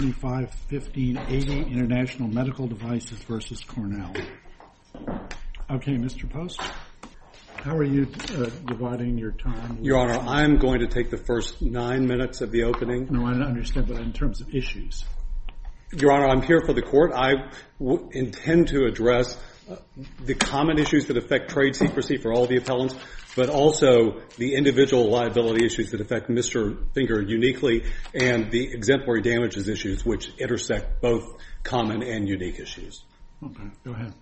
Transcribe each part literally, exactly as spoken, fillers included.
twenty-five fifteen eighty International Medical Devices versus Cornell. Okay, Mister Post, how are you uh, dividing your time? Your Honor, I'm going to take the first nine minutes of the opening. No, I understand, but in terms of issues. Your Honor, I'm here for the court. I w- intend to address uh, the common issues that affect trade secrecy for all the appellants, but also the individual liability issues that affect Mister Finger uniquely and the exemplary damages issues which intersect both common and unique issues. Okay, go ahead.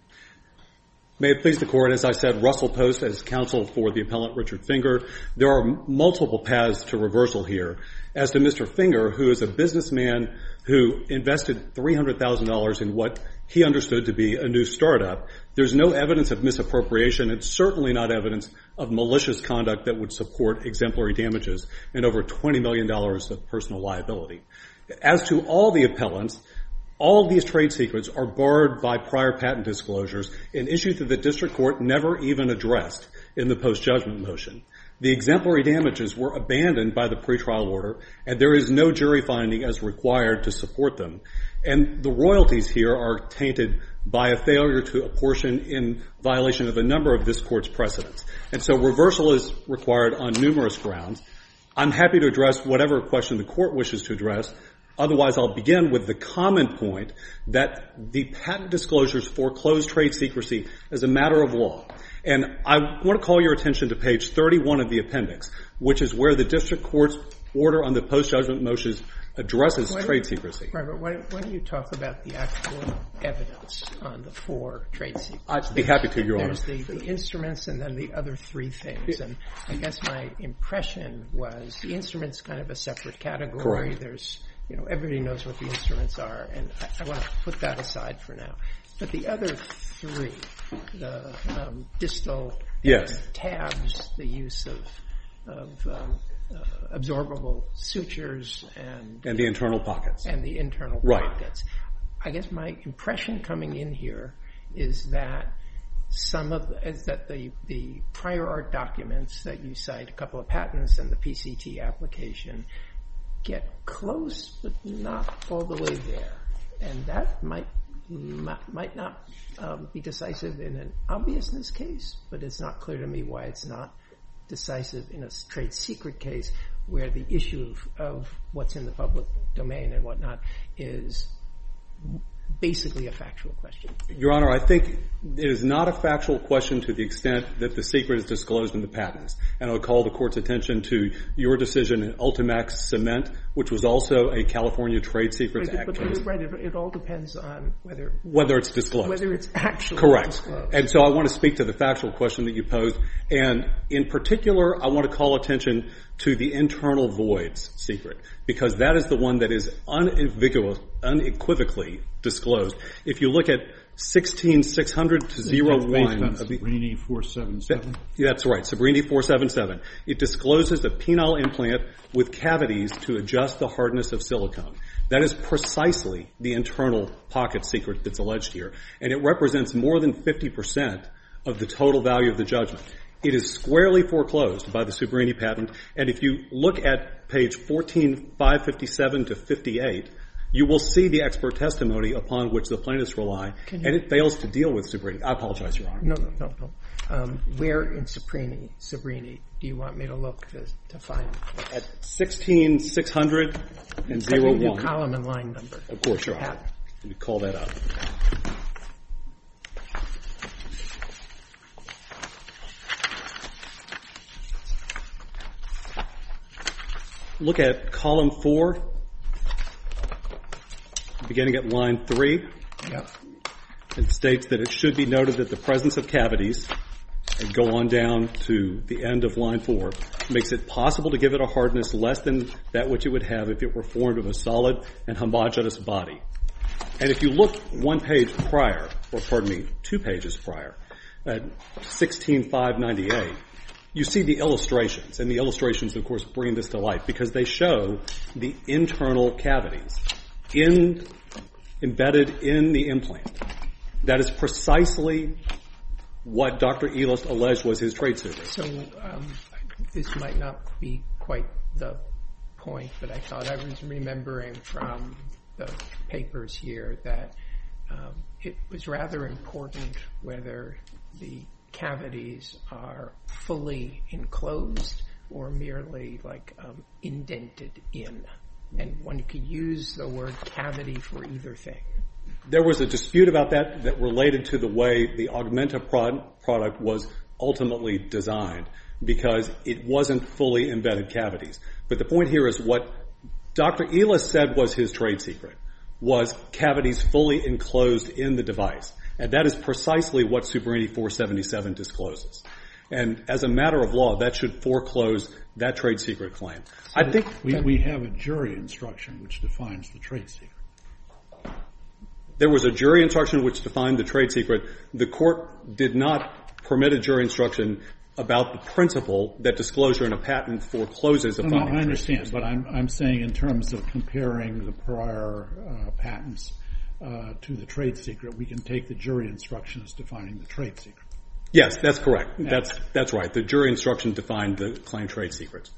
May it please the Court, as I said, Russell Post as counsel for the appellant Richard Finger. There are multiple paths to reversal here. As to Mister Finger, who is a businessman who invested three hundred thousand dollars in what he understood to be a new startup, there's no evidence of misappropriation. It's certainly not evidence of malicious conduct that would support exemplary damages and over twenty million dollars of personal liability. As to all the appellants, all of these trade secrets are barred by prior patent disclosures, an issue that the district court never even addressed in the post-judgment motion. The exemplary damages were abandoned by the pretrial order, and there is no jury finding as required to support them. And the royalties here are tainted by a failure to apportion in violation of a number of this court's precedents. And so reversal is required on numerous grounds. I'm happy to address whatever question the court wishes to address. Otherwise, I'll begin with the common point that the patent disclosures foreclose trade secrecy as a matter of law. And I want to call your attention to page thirty-one of the appendix, which is where the district court's order on the post-judgment motions addresses why trade secrecy. Right, but why, why don't you talk about the actual evidence on the four trade secrets? I'd be happy to, Your Honor. There's the, the instruments and then the other three things. And I guess my impression was the instruments kind of a separate category. Correct. There's You know, everybody knows what the instruments are, and I, I want to put that aside for now. But the other three, the um, distal yes. tabs, the use of, of um, uh, absorbable sutures, and and the internal pockets. And the internal right. pockets. I guess my impression coming in here is that some of the, is that the, the prior art documents that you cite, a couple of patents and the P C T application, get close, but not all the way there. And that might might not um, be decisive in an obviousness case, but it's not clear to me why it's not decisive in a trade secret case where the issue of, of what's in the public domain and whatnot is basically a factual question. Your Honor, I think it is not a factual question to the extent that the secret is disclosed in the patents. And I'll call the Court's attention to your decision in Ultimax Cement, which was also a California Trade Secrets right, Act but, case. Right, it, it all depends on whether... Whether it's disclosed. Whether it's actually Correct. disclosed. And so I want to speak to the factual question that you posed. And in particular, I want to call attention to the internal voids secret, because that is the one that is unambiguous, unequivocally disclosed. If you look at sixteen six hundred to oh one of the Sabrini four seventy-seven. That, that's right, Sabrini four seventy-seven. It discloses a penile implant with cavities to adjust the hardness of silicone. That is precisely the internal pocket secret that's alleged here, and it represents more than fifty percent of the total value of the judgment. It is squarely foreclosed by the Sabrini patent, and if you look at page fourteen five fifty-seven to fifty-eight, you will see the expert testimony upon which the plaintiffs rely, and it fails to deal with Sabrini. I apologize, Your Honor. No, no, no, no. Um, where in Sabrini, Sabrini, do you want me to look to, to find? At sixteen six hundred and zero one. The column and line number. Of course, Your Honor. Let me call that up. Look at column four, beginning at line three. Yep. It states that it should be noted that the presence of cavities, and go on down to the end of line four, makes it possible to give it a hardness less than that which it would have if it were formed of a solid and homogeneous body. And if you look one page prior, or pardon me, two pages prior, at sixteen five ninety-eight, you see the illustrations. And the illustrations, of course, bring this to life because they show the internal cavities in, embedded in the implant. That is precisely what Doctor Ehlist alleged was his trade secret. So um, this might not be quite the point, but I thought I was remembering from the papers here that um, it was rather important whether the cavities are fully enclosed or merely like um, indented in. And one could use the word cavity for either thing. There was a dispute about that that related to the way the Augmenta prod- product was ultimately designed, because it wasn't fully embedded cavities. But the point here is what Doctor Elis said was his trade secret, was cavities fully enclosed in the device. And that is precisely what Subrini four seventy-seven discloses. And as a matter of law, that should foreclose that trade secret claim. So I think we, we have a jury instruction which defines the trade secret. There was a jury instruction which defined the trade secret. The court did not permit a jury instruction about the principle that disclosure in a patent forecloses a no, finding. No, I understand, but I'm, I'm saying in terms of comparing the prior uh, patents uh, to the trade secret, we can take the jury instructions defining the trade secret. Yes, that's correct. Yeah. That's that's right. The jury instruction defined the claimed trade secrets.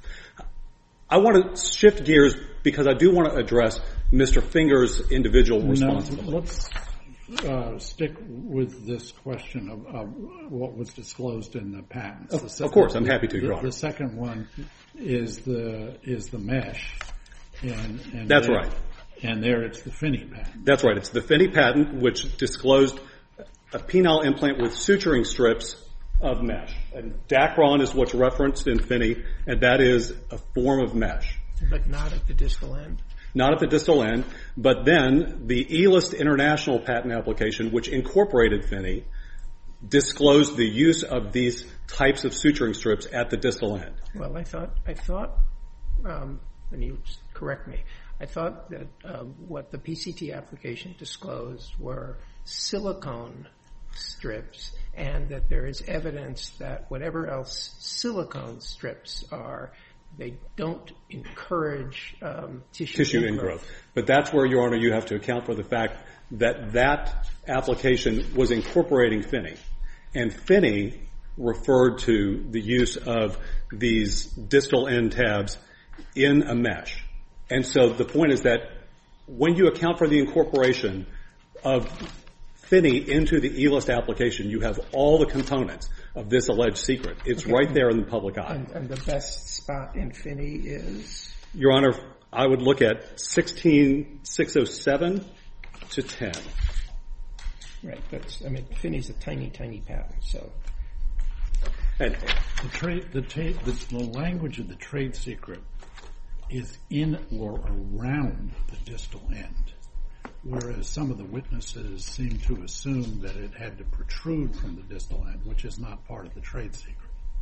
I want to shift gears because I do want to address Mister Finger's individual responsibility. No, let's uh, stick with this question of, of what was disclosed in the patents. Of, the second, of course, I'm happy to, Your Honor. The second one is the is the mesh. And, and that's there, right. And there it's the Finney patent. That's right. It's the Finney patent which disclosed a penile implant with suturing strips of mesh. And Dacron is what's referenced in Finney, and that is a form of mesh. But not at the distal end. Not at the distal end, but then the E-List International patent application, which incorporated Finney, disclosed the use of these types of suturing strips at the distal end. Well, I thought, I thought, um, and you correct me, I thought that uh, what the P C T application disclosed were silicone strips, and that there is evidence that whatever else silicone strips are, they don't encourage um, tissue, tissue ingrowth. ingrowth. But that's where, Your Honor, you have to account for the fact that that application was incorporating Finney. And Finney referred to the use of these distal end tabs in a mesh. And so the point is that when you account for the incorporation of Finney into the E-List application, you have all the components of this alleged secret. It's okay. Right there in the public eye. And, and the best spot in Finney is? Your Honor, I would look at sixteen six oh seven to ten. Right. That's, I mean, Finney's a tiny, tiny patent, so. And the, trade, the, ta- the, the language of the trade secret is in or around the distal end, whereas some of the witnesses seem to assume that it had to protrude from the distal end, which is not part of the trade secret.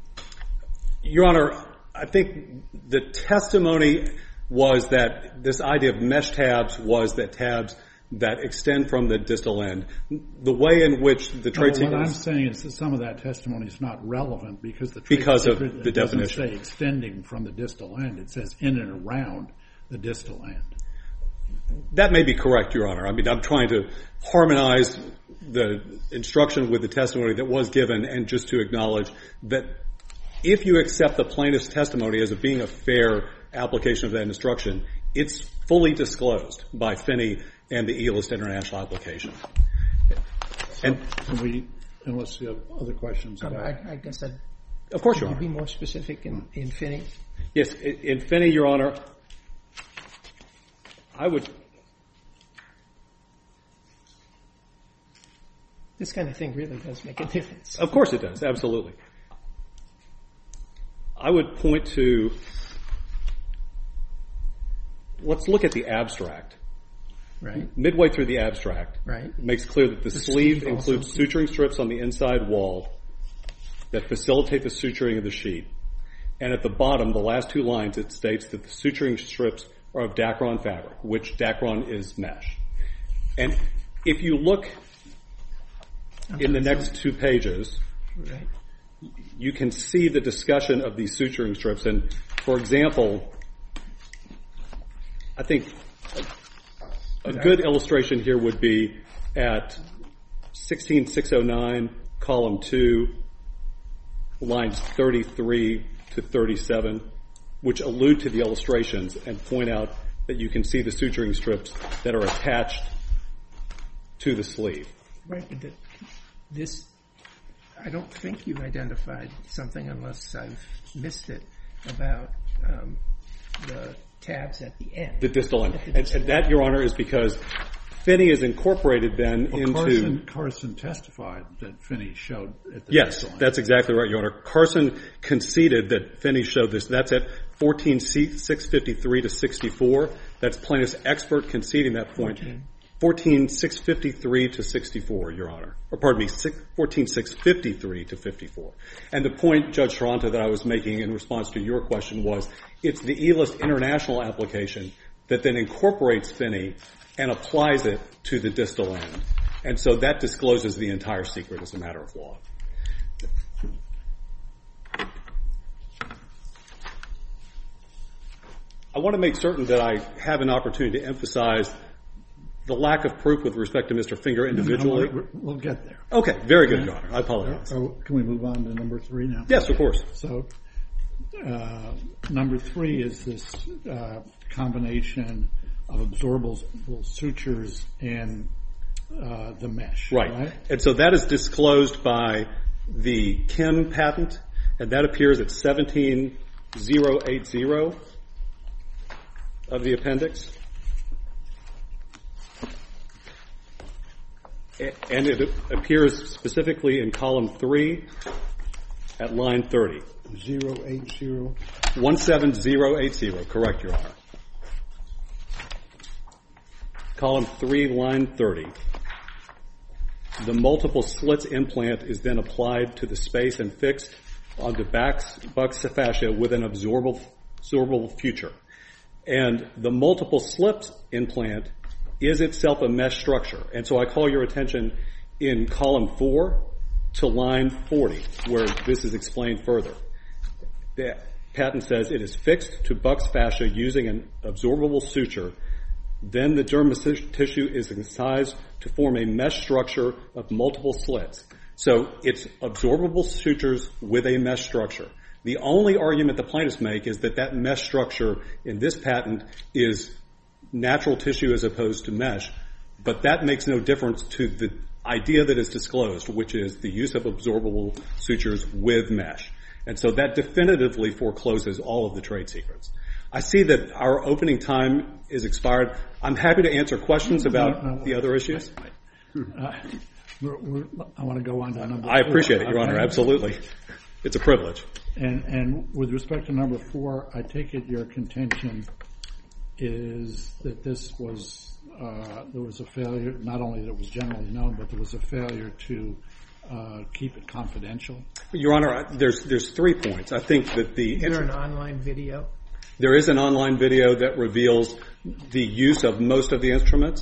Your Honor, I think the testimony was that this idea of mesh tabs was that tabs that extend from the distal end. The way in which the trade no, secret... What I'm saying is that some of that testimony is not relevant because the trade because secret of the doesn't definition. say extending from the distal end. It says in and around the distal end. That may be correct, Your Honor. I mean, I'm trying to harmonize the instruction with the testimony that was given, and just to acknowledge that if you accept the plaintiff's testimony as being a fair application of that instruction, it's fully disclosed by Finney and the E-List International application. So and can we, unless you have other questions Um, about I, I guess I'd of course, Your Could Honor. you be more specific in, in Finney? Yes, in, in Finney, Your Honor, I would... This kind of thing really does make a difference. Of course it does, absolutely. I would point to... Let's look at the abstract. Right. Midway through the abstract, right. It makes clear that the, the sleeve, sleeve includes suturing strips on the inside wall that facilitate the suturing of the sheet. And at the bottom, the last two lines, it states that the suturing strips are of Dacron fabric, which Dacron is mesh. And if you look in the next two pages, right. you can see the discussion of these suturing strips. And, for example, I think a good illustration here would be at sixteen six oh nine, column two, lines thirty-three to thirty-seven, which allude to the illustrations and point out that you can see the suturing strips that are attached to the sleeve. Right, but the, this, I don't think you've identified something, unless I've missed it, about um, the tabs at the end. The distal end. The distal and, and that, Your Honor, is because Finney is incorporated then well, into... Carson, Carson testified that Finney showed at the Yes, distal end. that's exactly right, Your Honor. Carson conceded that Finney showed this. That's at fourteen six fifty-three to sixty-four. That's plaintiff's expert conceding that point. fourteen six fifty-three to sixty-four, Your Honor. Or pardon me, fourteen six fifty-three to fifty-four. And the point, Judge Toronto, that I was making in response to your question was, it's the E-List International application that then incorporates Finney and applies it to the distal end. And so that discloses the entire secret as a matter of law. I want to make certain that I have an opportunity to emphasize the lack of proof with respect to Mister Finger individually. No, no, we'll get there. Okay, very good, Your Honor. I apologize. Oh, can we move on to number three now? Yes, of course. So uh, number three is this uh, combination of absorbable sutures and uh, the mesh. Right. right. And so that is disclosed by the Kim patent, and that appears at seventeen thousand eighty of the appendix. And it appears specifically in column three at line thirty. Zero eight zero. One seven zero eight zero, correct, Your Honor. Column three, line thirty. The multiple slits implant is then applied to the space and fixed onto buccal fascia with an absorbable, absorbable future. And the multiple slips implant is itself a mesh structure. And so I call your attention in column four to line forty, where this is explained further. The patent says it is fixed to buccal fascia using an absorbable suture. Then the dermal tissue is incised to form a mesh structure of multiple slits. So it's absorbable sutures with a mesh structure. The only argument the plaintiffs make is that that mesh structure in this patent is natural tissue as opposed to mesh, but that makes no difference to the idea that is disclosed, which is the use of absorbable sutures with mesh. And so that definitively forecloses all of the trade secrets. I see that our opening time is expired. I'm happy to answer questions about no, no, the other issues. Uh, we're, we're, I want to go on to number I four. appreciate it, Your Honor. Absolutely. It's a privilege. And, and with respect to number four, I take it your contention is that this was, uh, there was a failure, not only that it was generally known, but there was a failure to uh, keep it confidential? Your Honor, there's, there's three points. I think that the... Is there an online video? There is an online video that reveals the use of most of the instruments.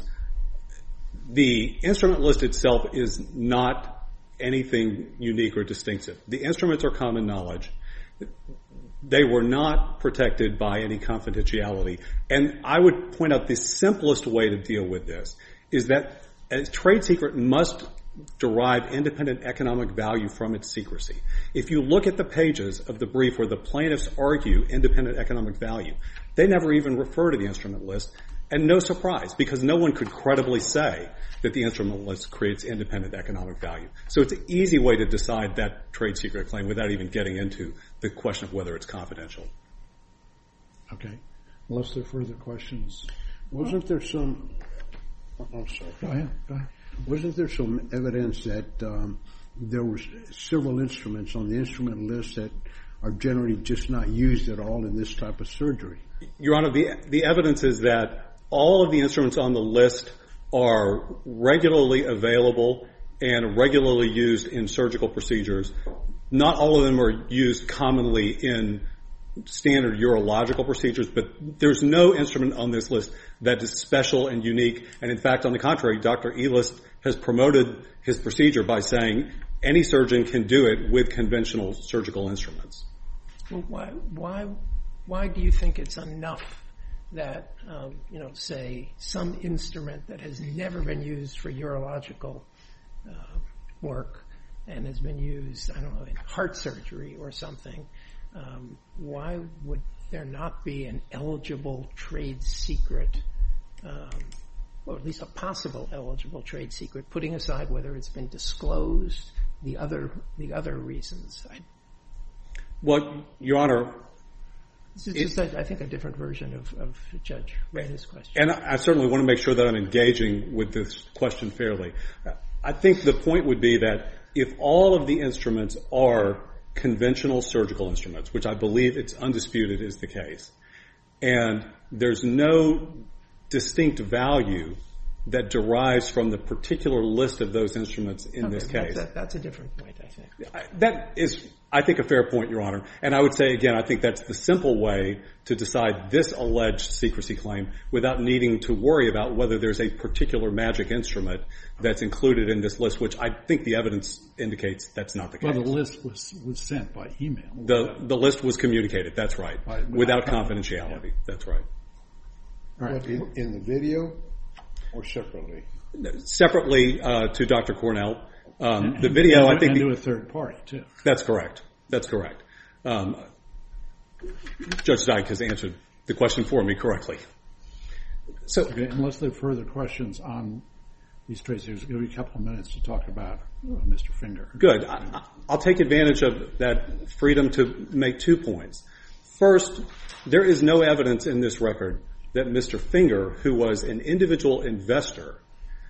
The instrument list itself is not anything unique or distinctive. The instruments are common knowledge. They were not protected by any confidentiality. And I would point out the simplest way to deal with this is that a trade secret must derive independent economic value from its secrecy. If you look at the pages of the brief where the plaintiffs argue independent economic value, they never even refer to the instrument list. And no surprise, because no one could credibly say that the instrument list creates independent economic value. So it's an easy way to decide that trade secret claim without even getting into the question of whether it's confidential. Okay. Unless there are further questions. Wasn't there some... I'm sorry. Go ahead. Go ahead. Wasn't there some evidence that um, there were several instruments on the instrument list that are generally just not used at all in this type of surgery? Your Honor, the, the evidence is that all of the instruments on the list are regularly available and regularly used in surgical procedures. Not all of them are used commonly in standard urological procedures, but there's no instrument on this list that is special and unique. And in fact, on the contrary, Doctor E-List has promoted his procedure by saying any surgeon can do it with conventional surgical instruments. Well, why, why, why do you think it's enough that, um, you know, say some instrument that has never been used for urological uh, work and has been used, I don't know, in heart surgery or something, um, why would there not be an eligible trade secret, um, or at least a possible eligible trade secret, putting aside whether it's been disclosed, the other the other reasons? I, Well, Your Honor, this is just, a, I think, a different version of, of Judge Rayna's question. and I, I certainly want to make sure that I'm engaging with this question fairly. I think the point would be that if all of the instruments are conventional surgical instruments, which I believe it's undisputed is the case, and there's no distinct value that derives from the particular list of those instruments in okay, this case. That's a, that's a different point, I think. That is, I think, a fair point, Your Honor. And I would say, again, I think that's the simple way to decide this alleged secrecy claim without needing to worry about whether there's a particular magic instrument that's included in this list, which I think the evidence indicates that's not the case. Well, the list was, was sent by email. The, the list was communicated, that's right, By- without, without confidentiality. Yeah. That's right. All right. What, in, in the video or separately? Separately uh, to Doctor Cornell, um, And- the video, and, I think... And the, to a third party, too. That's correct. That's correct. Um, Judge Dyke has answered the question for me correctly. So, Okay, unless there are further questions on these trade secrets, give me a couple of minutes to talk about uh, Mister Finger. good. I, I'll take advantage of that freedom to make two points. First, there is no evidence in this record that Mister Finger, who was an individual investor,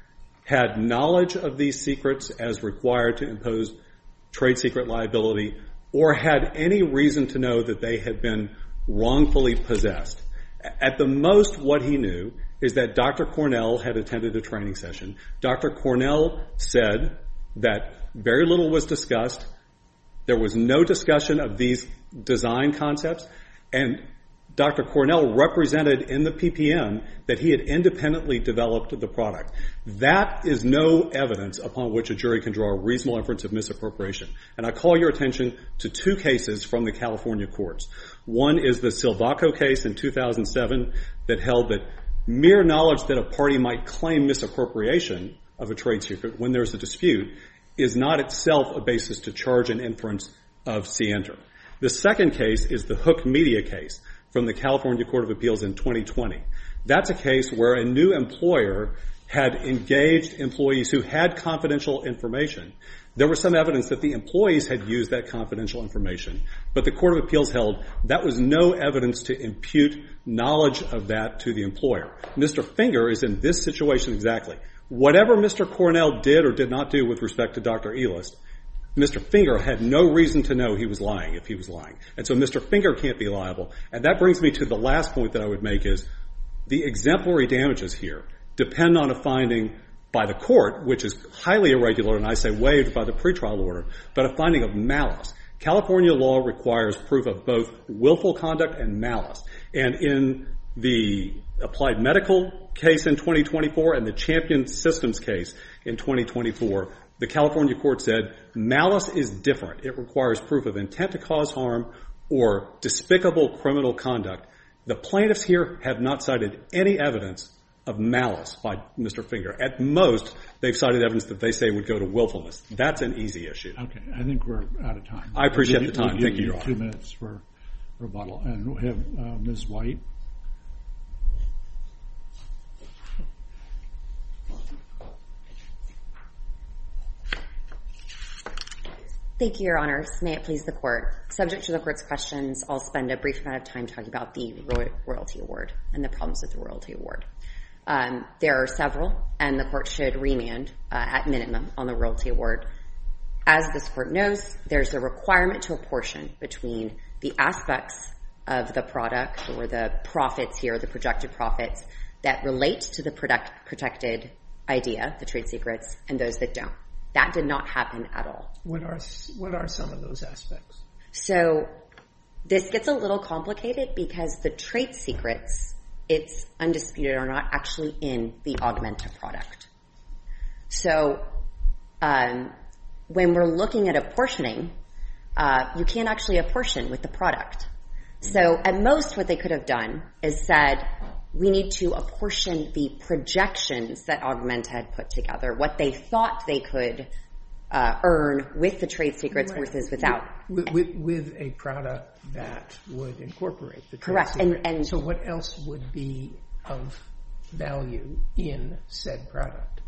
had knowledge of these secrets as required to impose trade secret liability or had any reason to know that they had been wrongfully possessed. At the most, what he knew is that Doctor Cornell had attended a training session. Doctor Cornell said that very little was discussed. There was no discussion of these design concepts, and Doctor Cornell represented in the P P M that he had independently developed the product. That is no evidence upon which a jury can draw a reasonable inference of misappropriation. And I call your attention to two cases from the California courts. One is the Silvaco case in two thousand seven that held that mere knowledge that a party might claim misappropriation of a trade secret when there's a dispute is not itself a basis to charge an inference of scienter. The second case is the Hook Media case from the California Court of Appeals in twenty twenty. That's a case where a new employer had engaged employees who had confidential information. There was some evidence that the employees had used that confidential information, but the Court of Appeals held that was no evidence to impute knowledge of that to the employer. Mister Finger is in this situation exactly. Whatever Mister Cornell did or did not do with respect to Doctor Elist, Mister Finger had no reason to know he was lying if he was lying. And so Mister Finger can't be liable. And that brings me to the last point that I would make is the exemplary damages here depend on a finding by the court, which is highly irregular, and I say waived by the pretrial order, but a finding of malice. California law requires proof of both willful conduct and malice. And in the Applied Medical case in twenty twenty-four and the Champion Systems case in twenty twenty-four, the California court said malice is different. It requires proof of intent to cause harm or despicable criminal conduct. The plaintiffs here have not cited any evidence of malice by Mister Finger. At most, they've cited evidence that they say would go to willfulness. That's an easy issue. Okay, I think we're out of time. I appreciate We'll the time. we'll Thank give you, Your Honor. Two minutes for rebuttal. And we have uh, Miz White. Thank you, Your Honors. May it please the Court. Subject to the Court's questions, I'll spend a brief amount of time talking about the roy- royalty award and the problems with the royalty award. Um, there are several, and the Court should remand, uh, at minimum, on the royalty award. As this Court knows, there's a requirement to apportion between the aspects of the product or the profits here, the projected profits, that relate to the product protected idea, the trade secrets, and those that don't. That did not happen at all. What are what are some of those aspects? So this gets a little complicated because the trade secrets, it's undisputed, are not actually in the Augmenta product. So um, when we're looking at apportioning, uh, you can't actually apportion with the product. So at most what they could have done is said, we need to apportion the projections that Augmenta had put together, what they thought they could uh, earn with the trade secrets Right. versus without. With, with, with a product that would incorporate the trade Correct. secret. And, and so what else would be of value in said product?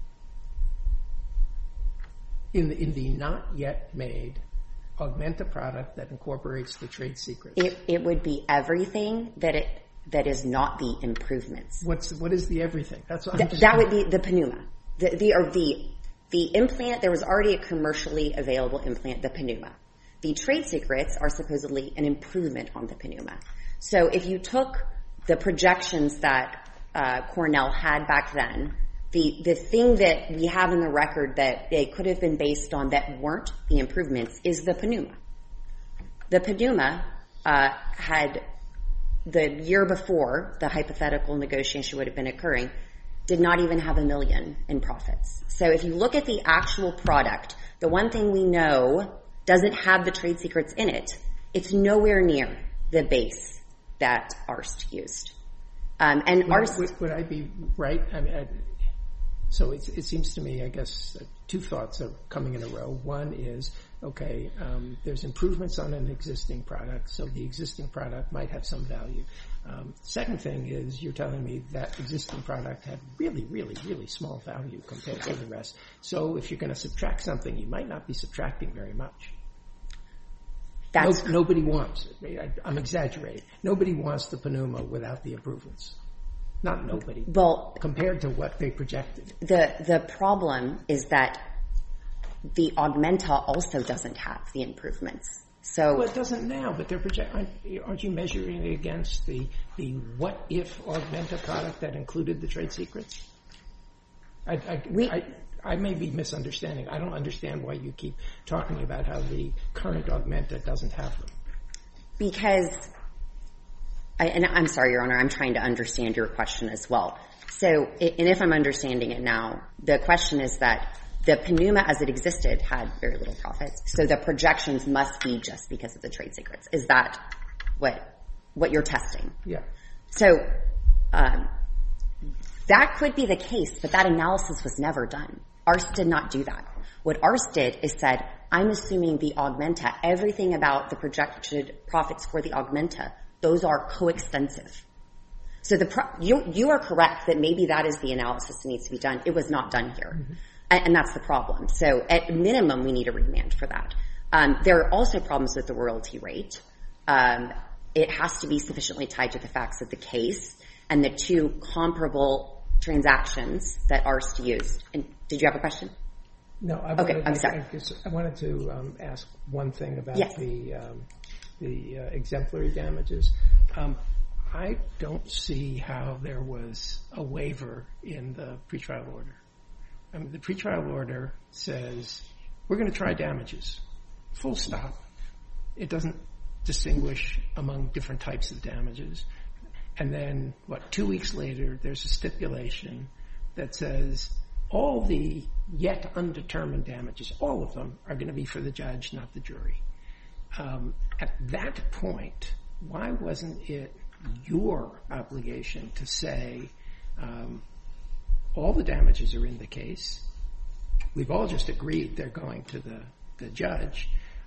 In the, in the not yet made Augmenta product that incorporates the trade secrets. it, it would be everything that it that is not the improvements. What's what is the everything? That's what I'm Th- just that would be the Pneuma. The, the, or the, the implant, there was already a commercially available implant, the Pneuma. The trade secrets are supposedly an improvement on the Pneuma. So if you took the projections that uh, Cornell had back then, the, the thing that we have in the record that they could have been based on that weren't the improvements is the Pneuma. The Pneuma uh, had, the year before the hypothetical negotiation would have been occurring, did not even have a million in profits. So if you look at the actual product, the one thing we know doesn't have the trade secrets in it, it's nowhere near the base that Arst used. Um, and would, Arst... Would, would I be right? I mean, I, so it, it seems to me, I guess, uh, two thoughts are coming in a row. One is, okay, um, there's improvements on an existing product, so the existing product might have some value. Um, second thing is you're telling me that existing product had really, really, really small value compared to the rest. So if you're going to subtract something, you might not be subtracting very much. That's no, nobody wants it. I, I'm exaggerating. Nobody wants the Pneuma without the improvements. Not nobody. Well, compared to what they projected. The the problem is that the Augmenta also doesn't have the improvements. So well, it doesn't now, but they're project. Aren't, aren't you measuring it against the the what if Augmenta product that included the trade secrets? I I, we, I I may be misunderstanding. I don't understand why you keep talking about how the current Augmenta doesn't have them. Because, I, and I'm sorry, Your Honor, I'm trying to understand your question as well. So, and if I'm understanding it now, the question is that the Pneuma as it existed had very little profits, so the projections must be just because of the trade secrets. Is that what what you're testing? Yeah. So um, that could be the case, but that analysis was never done. Arst did not do that. What Arst did is said, I'm assuming the Augmenta, everything about the projected profits for the Augmenta, those are coextensive. So the pro- you, you are correct that maybe that is the analysis that needs to be done. It was not done here. Mm-hmm. And, and that's the problem. So at minimum, we need a remand for that. Um, there are also problems with the royalty rate. Um, it has to be sufficiently tied to the facts of the case and the two comparable transactions that Arst used. And did you have a question? No, I okay, wanted, I'm sorry. I, guess I wanted to um, ask one thing about yes. the um, the uh, exemplary damages. Um, I don't see how there was a waiver in the pretrial order. I mean, the pretrial order says we're going to try damages, full stop. It doesn't distinguish among different types of damages. And then, what, two weeks later, there's a stipulation that says all the yet undetermined damages, all of them, are going to be for the judge, not the jury. Um, at that point, why wasn't it your obligation to say um, all the damages are in the case? We've all just agreed they're going to the, the judge.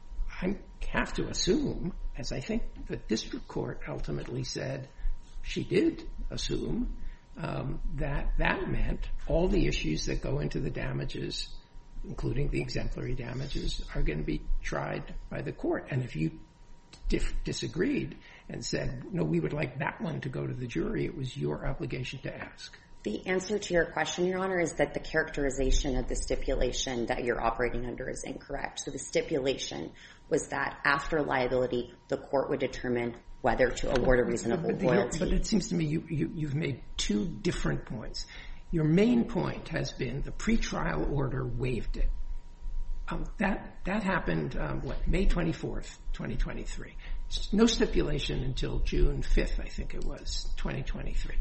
I have to assume, as I think the district court ultimately said, she did assume um, that that meant all the issues that go into the damages, including the exemplary damages, are going to be tried by the court. And if you dif- disagreed and said, no, we would like that one to go to the jury, it was your obligation to ask. The answer to your question, Your Honor, is that the characterization of the stipulation that you're operating under is incorrect. So the stipulation was that after liability, the court would determine whether to award a reasonable but, but, royalty. But it seems to me you, you, you've made two different points. Your main point has been the pretrial order waived it. Um, that that happened, um, what, May twenty-fourth, twenty twenty-three. No stipulation until June fifth, I think it was, twenty twenty-three.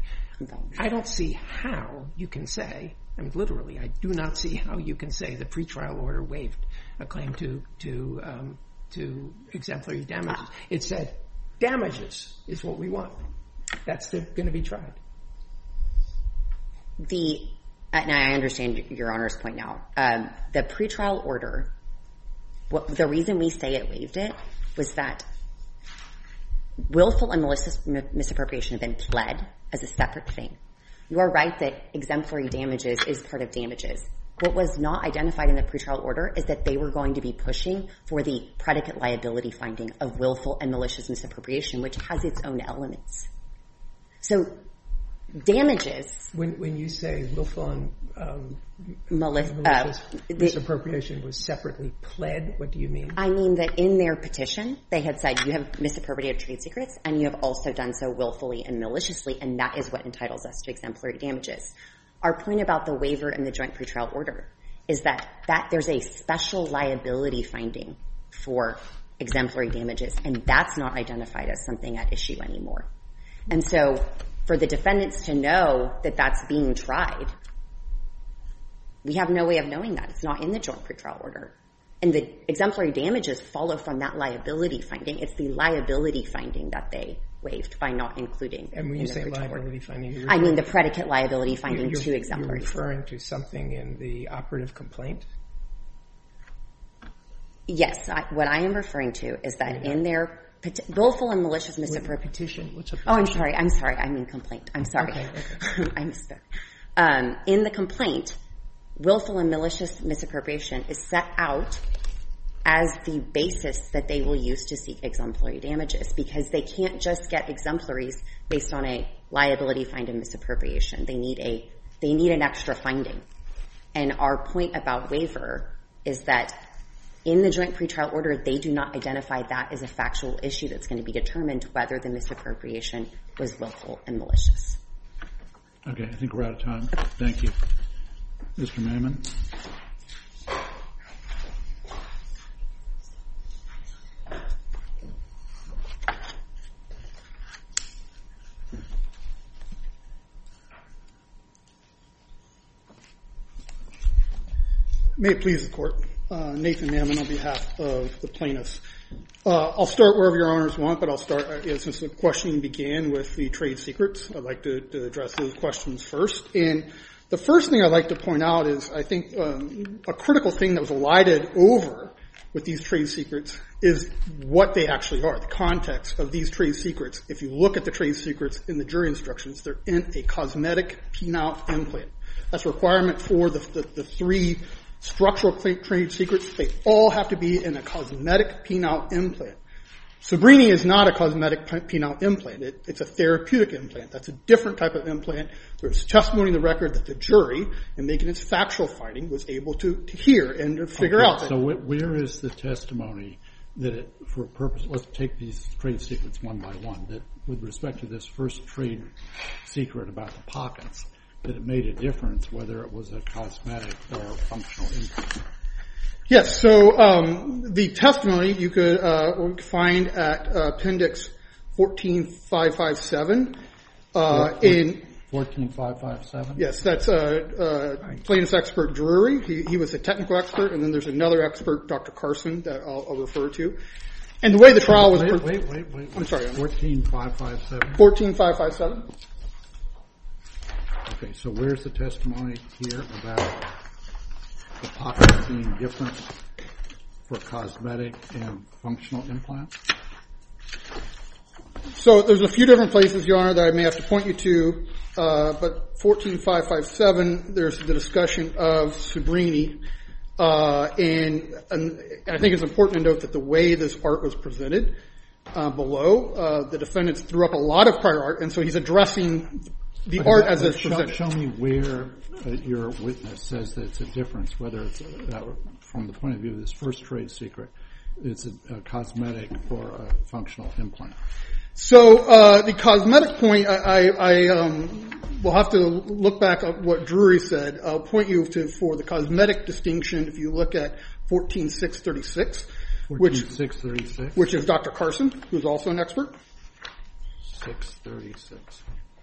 I don't see how you can say, I mean, literally, I do not see how you can say the pretrial order waived a claim to to um, to exemplary damages. It said damages is what we want. That's going to be tried. The and I understand Your Honor's point now. Um, the pretrial order, what, the reason we say it waived it was that willful and malicious misappropriation have been pled as a separate thing. You are right that exemplary damages is part of damages. What was not identified in the pretrial order is that they were going to be pushing for the predicate liability finding of willful and malicious misappropriation, which has its own elements. So damages... When when you say willful and um, Mali- malicious uh, the, misappropriation was separately pled, what do you mean? I mean that in their petition, they had said you have misappropriated trade secrets and you have also done so willfully and maliciously, and that is what entitles us to exemplary damages. Our point about the waiver in the joint pretrial order is that, that there's a special liability finding for exemplary damages, and that's not identified as something at issue anymore. And so for the defendants to know that that's being tried, we have no way of knowing that. It's not in the joint pretrial order. And the exemplary damages follow from that liability finding. It's the liability finding that they waived by not including. And when you say liability order. finding, you're I mean the predicate liability finding you're, to exemplary. You're referring to something in the operative complaint? Yes. I, what I am referring to is that yeah. in their peti- willful and malicious misappropriation. Petition. What's a petition? Oh, I'm sorry. I'm sorry. I mean complaint. I'm sorry. Okay, okay. I misspoke. Um, in the complaint, willful and malicious misappropriation is set out as the basis that they will use to seek exemplary damages, because they can't just get exemplaries based on a liability find and misappropriation. They need a they need an extra finding. And our point about waiver is that in the joint pretrial order, they do not identify that as a factual issue that's going to be determined whether the misappropriation was willful and malicious. Okay, I think we're out of time. Thank you. Mister Mammon. May it please the Court. Uh, Nathan Mammon on behalf of the plaintiffs. Uh, I'll start wherever Your Honors want, but I'll start, uh, since the questioning began with the trade secrets, I'd like to, to address those questions first. And the first thing I'd like to point out is I think um, a critical thing that was elided over with these trade secrets is what they actually are, the context of these trade secrets. If you look at the trade secrets in the jury instructions, they're in a cosmetic penile implant. That's a requirement for the, the, the three structural trade secrets. They all have to be in a cosmetic penile implant. Sabrini is not a cosmetic penile implant. It, it's a therapeutic implant. That's a different type of implant. There's testimony in the record that the jury, in making its factual finding, was able to, to hear and to figure okay, out. That so where is the testimony that it, for a purpose, let's take these trade secrets one by one, that with respect to this first trade secret about the pockets, that it made a difference whether it was a cosmetic or functional implant? Yes, so um, the testimony you could uh, find at uh, Appendix fourteen five five seven. Uh, in fourteen five five seven? Yes, that's uh, uh, plaintiff's expert Drury. He, he was a technical expert, and then there's another expert, Doctor Carson, that I'll, I'll refer to. And the way the trial was... Wait, per- wait, wait, wait. I'm sorry. fourteen five five seven? fourteen five five seven. Okay, so where's the testimony here about the pockets being different for cosmetic and functional implants? So there's a few different places, Your Honor, that I may have to point you to, uh, but fourteen five five seven, there's the discussion of Sabrini, uh, and, and I think it's important to note that the way this art was presented uh, below, uh, the defendants threw up a lot of prior art, and so he's addressing the okay, art that, as it's show, presented. Show me where uh, your witness says that it's a difference, whether it's a, uh, from the point of view of this first trade secret, it's a, a cosmetic or a functional implant. So uh, the cosmetic point, I, I, I um, will have to look back at what Drury said. I'll point you to for the cosmetic distinction. If you look at fourteen six thirty-six, which six thirty-six, which is Doctor Carson, who's also an expert. six thirty-six.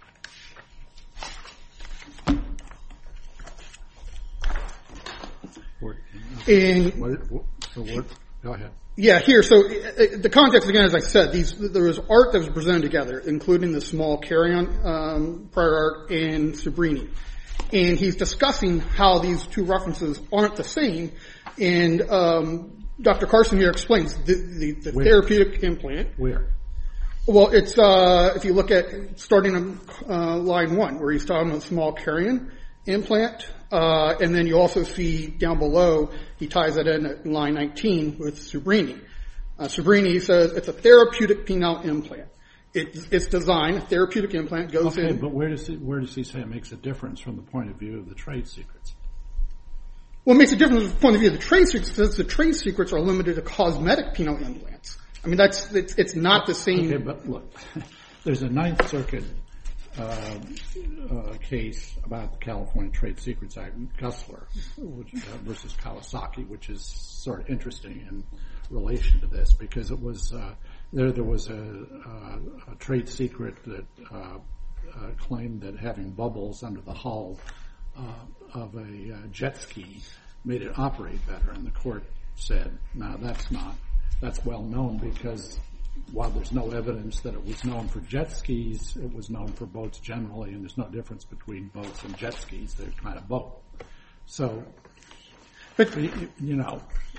In what, so what, go ahead. Yeah, here. So uh, the context again, as I said, these there was art that was presented together, including the small carry-on um, prior art and Sabrini. and he's discussing how these two references aren't the same. And um, Doctor Carson here explains the, the, the therapeutic implant. Where? Well, it's uh, if you look at starting on uh, line one, where he's talking about small carrion implant, uh, and then you also see down below he ties that in at line nineteen with Subrini. Uh, Subrini says it's a therapeutic penile implant. It, it's designed, a therapeutic implant goes okay, in. but where does, he, where does he say it makes a difference from the point of view of the trade secrets? Well, it makes a difference from the point of view of the trade secrets because the trade secrets are limited to cosmetic penile implants. I mean, that's it's, it's not the same. Okay, but look, there's a Ninth Circuit uh, uh, case about the California Trade Secrets Act, Gusler which, uh, versus Kawasaki, which is sort of interesting in relation to this because it was uh, there. There was a, a, a trade secret that uh, uh, claimed that having bubbles under the hull uh, of a uh, jet ski made it operate better, and the court said, "No, that's not. That's well known because while there's no evidence that it was known for jet skis, it was known for boats generally, and there's no difference between boats and jet skis. They're kind of both. So, but you, you know."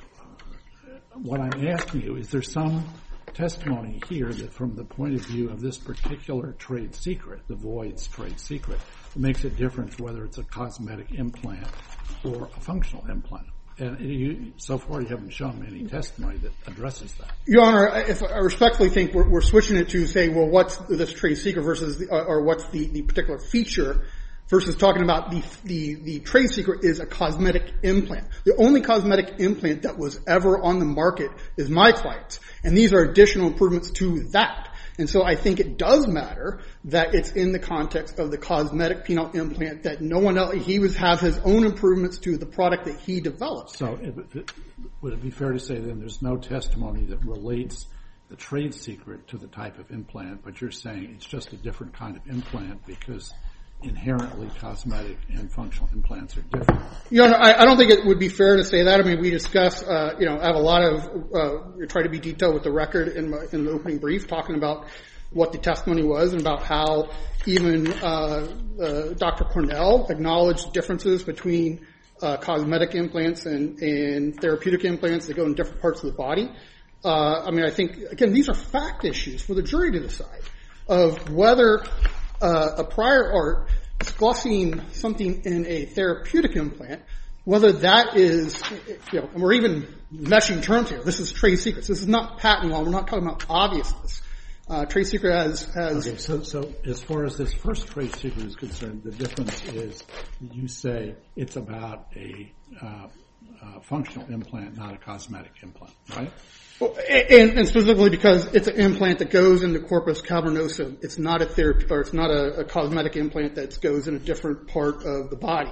What I'm asking you, is there some testimony here that from the point of view of this particular trade secret, the Voids trade secret, it makes a difference whether it's a cosmetic implant or a functional implant? And you, so far you haven't shown me any testimony that addresses that. Your Honor, if I respectfully think we're, we're switching it to say, well, what's this trade secret versus, the, or what's the, the particular feature versus talking about the, the, the trade secret is a cosmetic implant. The only cosmetic implant that was ever on the market is my client's. And these are additional improvements to that. And so I think it does matter that it's in the context of the cosmetic penile implant that no one else, he was have his own improvements to the product that he developed. So it, it, would it be fair to say then there's no testimony that relates the trade secret to the type of implant, but you're saying it's just a different kind of implant because inherently cosmetic and functional implants are different? You know, I, I don't think it would be fair to say that. I mean, we discuss, uh, you know, I have a lot of, uh, we try to be detailed with the record in, my, in the opening brief, talking about what the testimony was and about how even uh, uh, Doctor Cornell acknowledged differences between uh, cosmetic implants and, and therapeutic implants that go in different parts of the body. Uh, I mean, I think, again, these are fact issues for the jury to decide of whether Uh, a prior art discussing something in a therapeutic implant, whether that is, you know, and we're even meshing terms here. This is trade secrets. This is not patent law. We're not talking about obviousness. Uh, trade secret has, has. Okay, so, so as far as this first trade secret is concerned, the difference is you say it's about a, uh, uh, functional implant, not a cosmetic implant, right? Well, and, and specifically because it's an implant that goes in the corpus cavernosum. It's not a therapy, or it's not a, a cosmetic implant that goes in a different part of the body.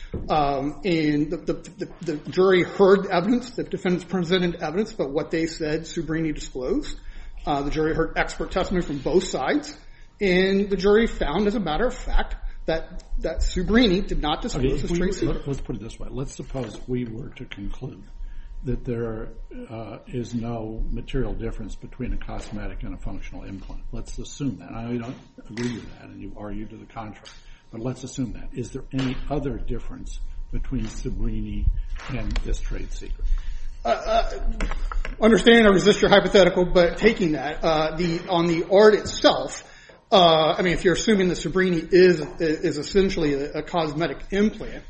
Um, and the, the, the, the jury heard evidence, the defendants presented evidence, but what they said, Subrini disclosed. Uh, the jury heard expert testimony from both sides, and the jury found, as a matter of fact, that that Subrini did not disclose okay, his we, trade secret. Let's put it this way. Let's suppose we were to conclude that there uh, is no material difference between a cosmetic and a functional implant. Let's assume that. I know you don't agree with that, and you argue to the contrary. But let's assume that. Is there any other difference between Subrini and this trade secret? Uh, uh, understanding I resist your hypothetical, but taking that, uh, the on the art itself, uh, I mean, if you're assuming that Subrini is is essentially a, a cosmetic implant,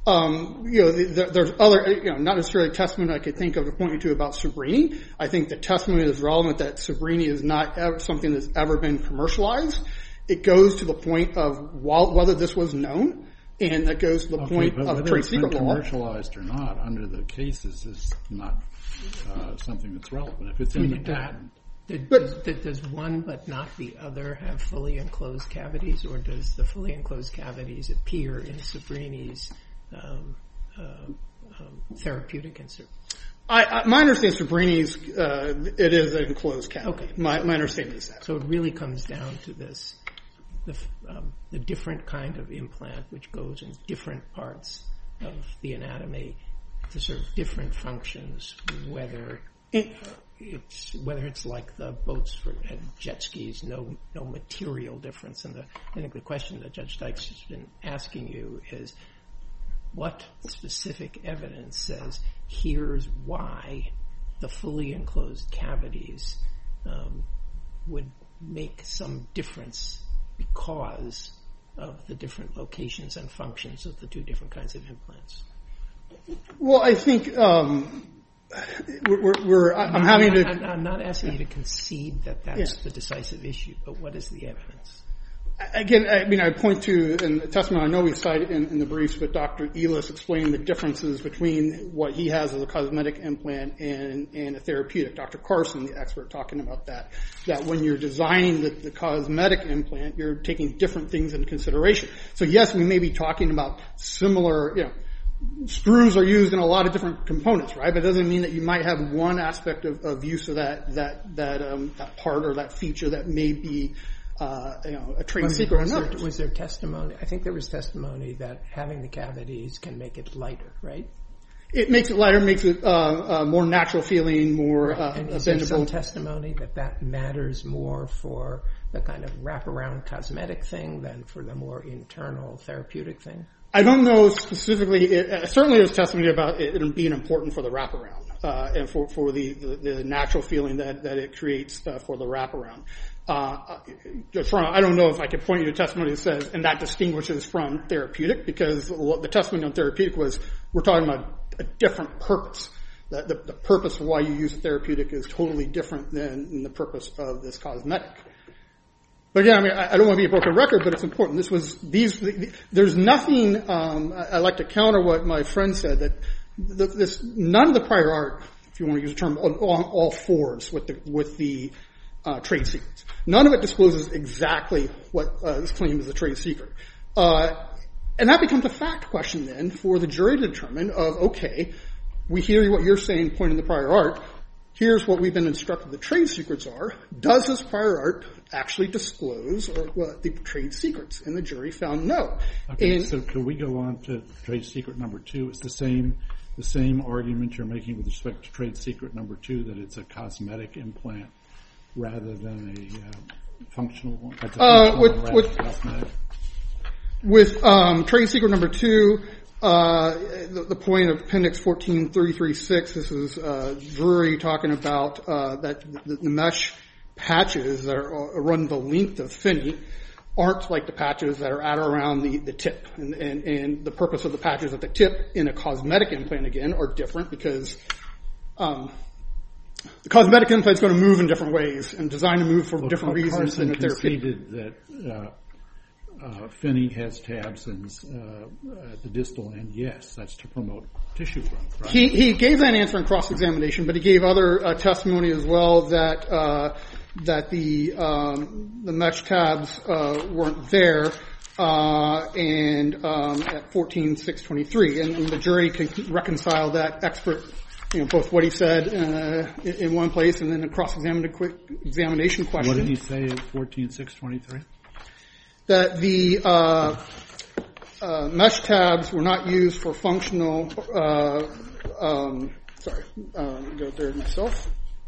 um, you know, the, the, there's other, you know, not necessarily testimony I could think of to point you to about Subrini. I think the testimony is relevant that Subrini is not ever, something that's ever been commercialized. It goes to the point of while, whether this was known, and that goes to the okay, point but of whether trade it's been secret law. commercialized or not, under the cases, is not uh, something that's relevant. If it's in the patent. Did, But- does, does one but not the other have fully enclosed cavities, or does the fully enclosed cavities appear in Subrini's um, uh, um, therapeutic insert? I, I, my understanding is Subrini's, uh, it is an enclosed cavity. Okay. My, my understanding is that. So it really comes down to this, the, um, the different kind of implant which goes in different parts of the anatomy to serve different functions, whether It, It's whether it's like the boats for and jet skis, no no material difference. And the, I think the question that Judge Dykes has been asking you is, what specific evidence says here's why the fully enclosed cavities um, would make some difference because of the different locations and functions of the two different kinds of implants? well, I think um, we're, we're I'm, I'm having to. I'm, I'm not asking you to concede that that's Yeah. the decisive issue, but what is the evidence? Again, I mean, I point to, in the testimony, I know we cited in, in the briefs, but Doctor Elis explained the differences between what he has as a cosmetic implant and, and a therapeutic. Doctor Carson, the expert, talking about that, that when you're designing the, the cosmetic implant, you're taking different things into consideration. So yes, we may be talking about similar, you know, screws are used in a lot of different components, right? But it doesn't mean that you might have one aspect of, of use of that, that, that, um, that part or that feature that may be Uh, you know, a trade Was, secret was, or there, not. was there testimony? I think there was testimony that having the cavities can make it lighter, right? It makes it lighter, makes it uh, uh, more natural feeling, more uh, And is there some bendable. testimony that that matters more for the kind of wraparound cosmetic thing than for the more internal therapeutic thing? I don't know specifically. It, uh, certainly, there's testimony about it, it being important for the wraparound uh, and for for the, the, the natural feeling that that it creates uh, for the wraparound. Uh, from, I don't know if I could point you to testimony that says, and that distinguishes from therapeutic, because the testimony on therapeutic was, we're talking about a different purpose. The, the, the purpose for why you use a therapeutic is totally different than the purpose of this cosmetic. But again, I mean, I, I don't want to be a broken record, but it's important. This was, these, the, there's nothing, um, I, I like to counter what my friend said, that the, this, none of the prior art, if you want to use the term, on, on all fours with the, with the, Uh, trade secrets. None of it discloses exactly what uh, is claimed as a trade secret. Uh, and that becomes a fact question then for the jury to determine of, okay, we hear what you're saying, pointing the prior art. Here's what we've been instructed the trade secrets are. Does this prior art actually disclose or, uh, the trade secrets? And the jury found no. Okay, and, so can we go on to trade secret number two? It's the same the same argument you're making with respect to trade secret number two, that it's a cosmetic implant rather than a uh, functional one? Uh, functional with, rather with, than cosmetic? With um, trade secret number two, uh, the, the point of Appendix fourteen three three six, this is uh, Drury talking about uh, that the, the mesh patches that are, run the length of Finney aren't like the patches that are at or around the, the tip. And, and, and the purpose of the patches at the tip in a cosmetic implant, again, are different because um, the cosmetic implant is going to move in different ways and designed to move for Well, different Carson reasons than a therapeutic. conceded that uh, uh, Finney has tabs and uh, at the distal end. Yes, that's to promote tissue growth, right? He, he gave that answer in cross-examination, but he gave other uh, testimony as well that uh, that the um, the mesh tabs uh, weren't there, uh, and um, at fourteen six twenty-three, and, and the jury can reconcile that expert. You know, both what he said uh, in, in one place and then a cross-examination question. What did he say at fourteen six twenty-three? That the uh, uh, mesh tabs were not used for functional. Uh, um, sorry, uh, let me go there myself.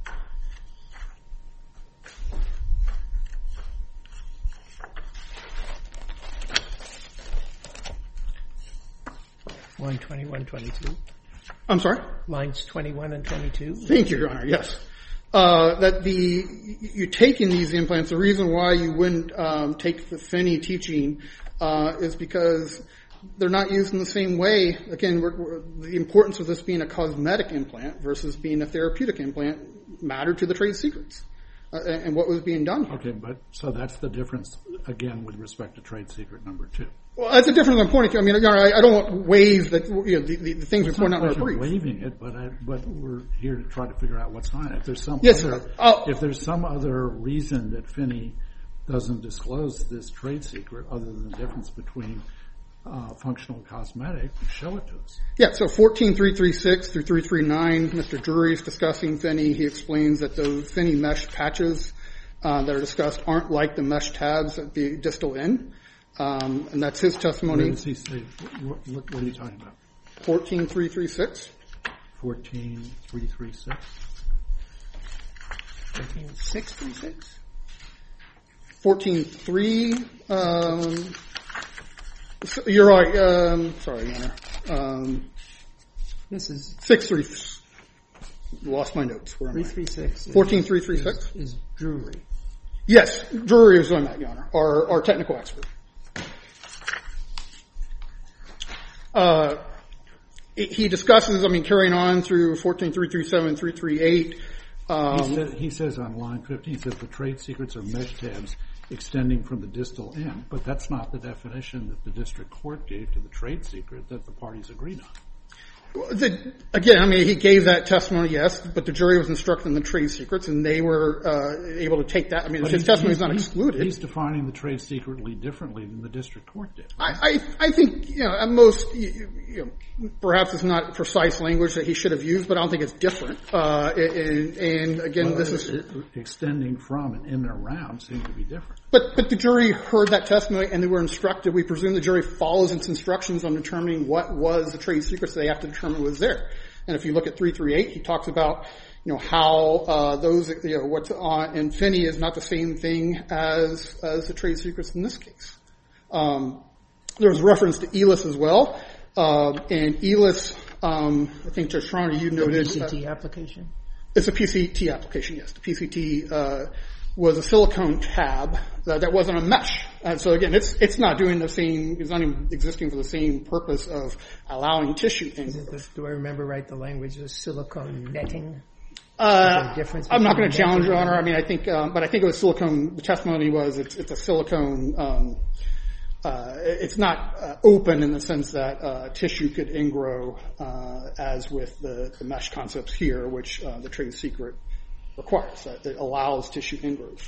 Line twenty-one, twenty-two. I'm sorry? Lines twenty-one and twenty-two. Thank you, Your Honor, yes. Uh, that the, you taking these implants, the reason why you wouldn't um, take the Finney teaching uh, is because they're not used in the same way. Again, we're, we're, the importance of this being a cosmetic implant versus being a therapeutic implant mattered to the trade secrets uh, and, and what was being done here. Okay, but so that's the difference, again, with respect to trade secret number two. Well, that's a difference I'm pointing to. I mean, Your Honor, I, I don't want waive that, you know, the, the, the things we It's point not out in our a question of brief. waiving it, but I, but we're here to try to figure out what's on it. If there's some Yes, other, sir. I'll- if there's some other reason that Finney doesn't disclose this trade secret other than the difference between uh, functional and cosmetic, show it to us. Yeah, so fourteen three thirty-six through three thirty-nine, Mister Drury is discussing Finney. He explains that those Finney mesh patches uh, that are discussed aren't like the mesh tabs at the distal end. Um, and that's his testimony. Where does he say, what, what, what are you talking about? fourteen three thirty-six. fourteen three thirty-six? fourteen six thirty-six? fourteen three, um, so you're right, um, sorry, Your Honor. Um, this is six three, lost my notes. Where am I? three thirty-six. fourteen three thirty-six? Is, is Drury. Yes, Drury is on that, Your Honor, our, our technical expert. Uh, he discusses, I mean, carrying on through fourteen three thirty-seven, three thirty-eight. Um, he, says, he says on line fifteen, he says the trade secrets are mesh tabs extending from the distal end, but that's not the definition that the district court gave to the trade secret that the parties agreed on. The, again, I mean, he gave that testimony, yes, but the jury was instructed in the trade secrets, and they were uh, able to take that. I mean, But his he's- testimony is he's- not he's- excluded. He's defining the trade secretly differently than the district court did. I, I, I think, you know, at most, you, you know, perhaps it's not precise language that he should have used, but I don't think it's different. Uh, and, and again, Well, this it- is, it- extending from and in and around seem to be different. but, but the jury heard that testimony and they were instructed. We presume the jury follows its instructions on determining what was the trade secret, so they have to determine what was there. And if you look at three thirty-eight, he talks about, you know, how, uh, those, you know, what's on, in Finney is not the same thing as, as the trade secrets in this case. Um, there was reference to E L I S as well. Uh, and E L I S, um, I think Judge Toronto, you noted. P C T uh, application? It's a P C T application, yes. The P C T, uh, was a silicone tab that, that wasn't a mesh. And so again, it's, it's not doing the same, it's not even existing for the same purpose of allowing tissue ingrowth. Do I remember right the language of silicone netting? Uh, difference I'm not going between to challenge, Your netting Honor. I and- mean, I think, um, but I think it was silicone, the testimony was it's, it's a silicone, um, uh, it's not uh, open in the sense that uh, tissue could ingrow, uh, as with the, the mesh concepts here, which uh, the trade secret requires, that it allows tissue ingrowth.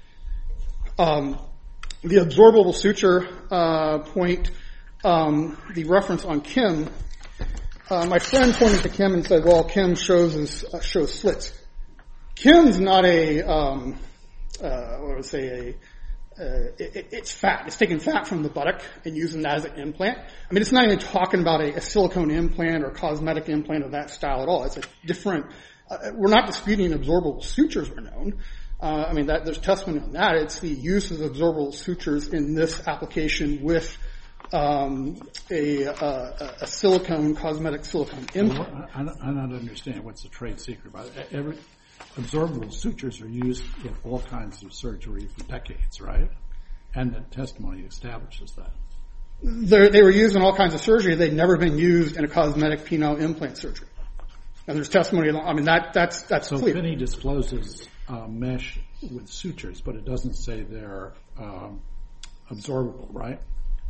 Um, the absorbable suture uh, point, um, the reference on Kim, uh, my friend pointed to Kim and said, well, Kim shows us, uh, shows slits. Kim's not a, um, uh, what would I say, a, uh, it, it's fat. It's taking fat from the buttock and using that as an implant. I mean, it's not even talking about a, a silicone implant or cosmetic implant of that style at all. It's a different, uh, we're not disputing absorbable sutures were known. Uh, I mean, that, there's testimony on that. It's the use of absorbable sutures in this application with um, a, uh, a silicone, cosmetic silicone implant. Well, I, I don't understand what's the trade secret about it. Every, absorbable sutures are used in all kinds of surgery for decades, right? And the testimony establishes that. They're, they were used in all kinds of surgery. They'd never been used in a cosmetic penile implant surgery. And there's testimony. I mean, that that's that's so clear. Finney discloses uh, mesh with sutures, but it doesn't say they're um, absorbable, right?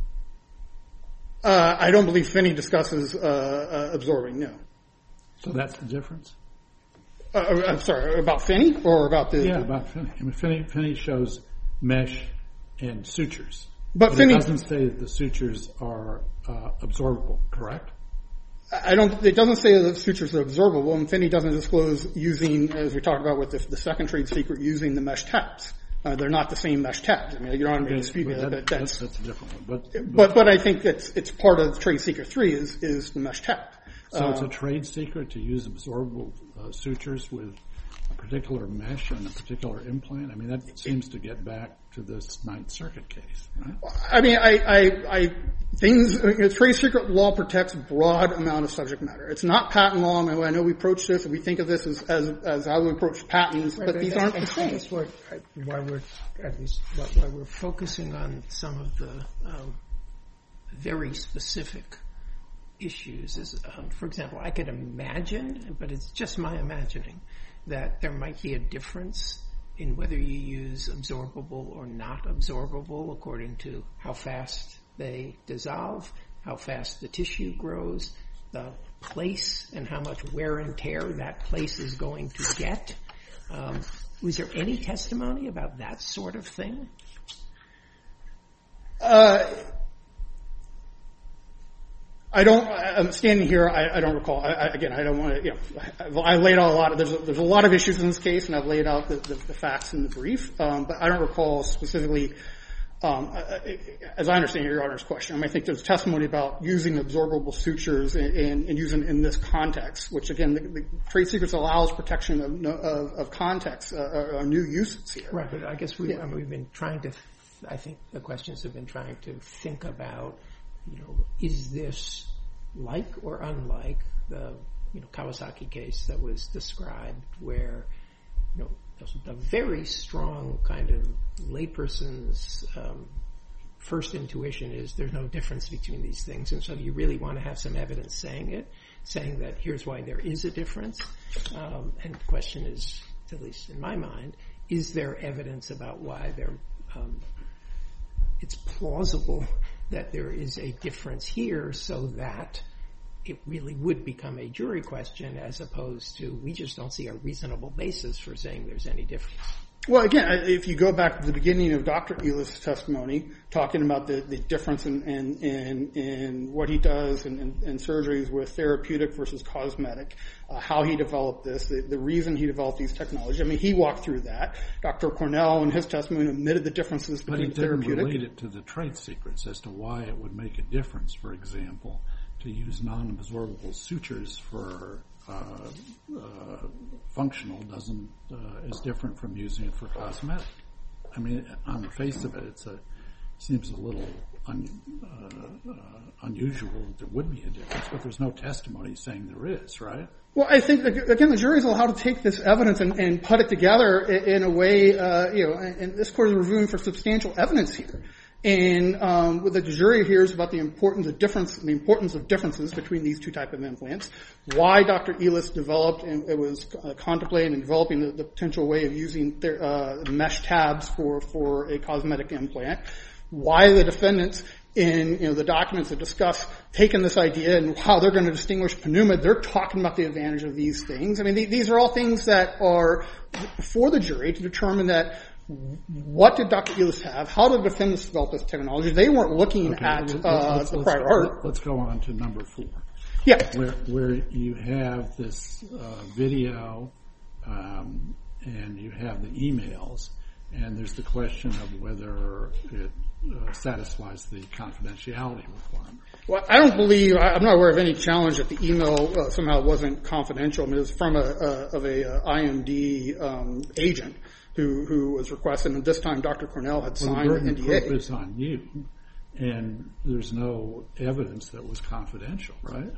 Uh, I don't believe Finney discusses uh, uh, absorbing. No. So that's the difference. Uh, I'm sorry, about Finney or about the? Yeah, about Finney. I mean, Finney, Finney shows mesh and sutures, but, but Finney it doesn't say that the sutures are uh, absorbable, correct? I don't. It doesn't say that the sutures are absorbable, and Finney doesn't disclose using, as we talked about with the, the second trade secret, using the mesh tabs. Uh, they're not the same mesh tabs. I mean, you're not going to dispute me that, that, that's, that's, that's a different one. But, but but I think it's it's part of trade secret three is is the mesh tab. So uh, it's a trade secret to use absorbable uh, sutures with a particular mesh and a particular implant? I mean, that seems to get back to this Ninth Circuit case, right? I mean, I, I, I things, you know, trade secret law protects a broad amount of subject matter. It's not patent law. I mean, I know we approach this and we think of this as, as, as how we approach patents, Right, but but these that- aren't I the think same. that's what, why we're, at least, why we're focusing on some of the um, very specific issues is, um, for example, I could imagine, but it's just my imagining, that there might be a difference in whether you use absorbable or not absorbable according to how fast they dissolve, how fast the tissue grows, the place and how much wear and tear that place is going to get. Um, was there any testimony about that sort of thing? Uh, I don't. I'm standing here. I, I don't recall. I, I, again, I don't want to. You know, I laid out a lot of. There's a, there's a lot of issues in this case, and I've laid out the, the, the facts in the brief. Um, but I don't recall specifically Um, as I understand Your Honor's question, I, mean, I think there's testimony about using absorbable sutures and, and, and using in this context, which again, the, the trade secrets allows protection of, of, of context, uh, or new uses here. Right, but I guess we, Yeah. I mean, we've been trying to, I think the questions have been trying to think about, you know, is this like or unlike the, you know, Kawasaki case that was described where, you know, a very strong kind of layperson's um, first intuition is there's no difference between these things, and so you really want to have some evidence saying it, saying that here's why there is a difference. Um, and the question is, at least in my mind, is there evidence about why there um, it's plausible that there is a difference here, so that it really would become a jury question, as opposed to we just don't see a reasonable basis for saying there's any difference. Well, again, if you go back to the beginning of Doctor Elis' testimony, talking about the, the difference in, in, in, in what he does in, in, in surgeries with therapeutic versus cosmetic, uh, how he developed this, the, the reason he developed these technologies. I mean, he walked through that. Doctor Cornell, in his testimony, admitted the differences but between he didn't therapeutic. relate it to the trade secrets as to why it would make a difference, for example, to use non-absorbable sutures for uh, uh, functional doesn't uh, is different from using it for cosmetic. I mean, on the face of it, it's a seems a little un, uh, uh, unusual that there would be a difference, but there's no testimony saying there is, right? Well, I think, again, the jury's allowed to take this evidence and, and put it together in, in a way, uh, you know, and, and this court is reviewing for substantial evidence here. And um, what the jury hears about the importance of difference, the importance of differences between these two types of implants, why Doctor Elis developed and it was uh, contemplating and developing the, the potential way of using their, uh, mesh tabs for for a cosmetic implant, why the defendants in you know the documents that discuss taking this idea and how they're going to distinguish Pneuma, they're talking about the advantage of these things. I mean, th- these are all things that are for the jury to determine that. What did Doctor Elis have? How did the defendants develop this technology? They weren't looking Okay, at let's, uh, let's, the let's, prior art. Let's go on to number four. Yeah. Where, where you have this uh, video um, and you have the emails, and there's the question of whether it uh, satisfies the confidentiality requirement. Well, I don't believe, I'm not aware of any challenge that the email uh, somehow wasn't confidential. I mean, it was from a, a of a uh, I M D um, agent. Who, who was requested, and this time Doctor Cornell had well, signed the the N D A. burden of proof is on you, and there's no evidence that was confidential, right?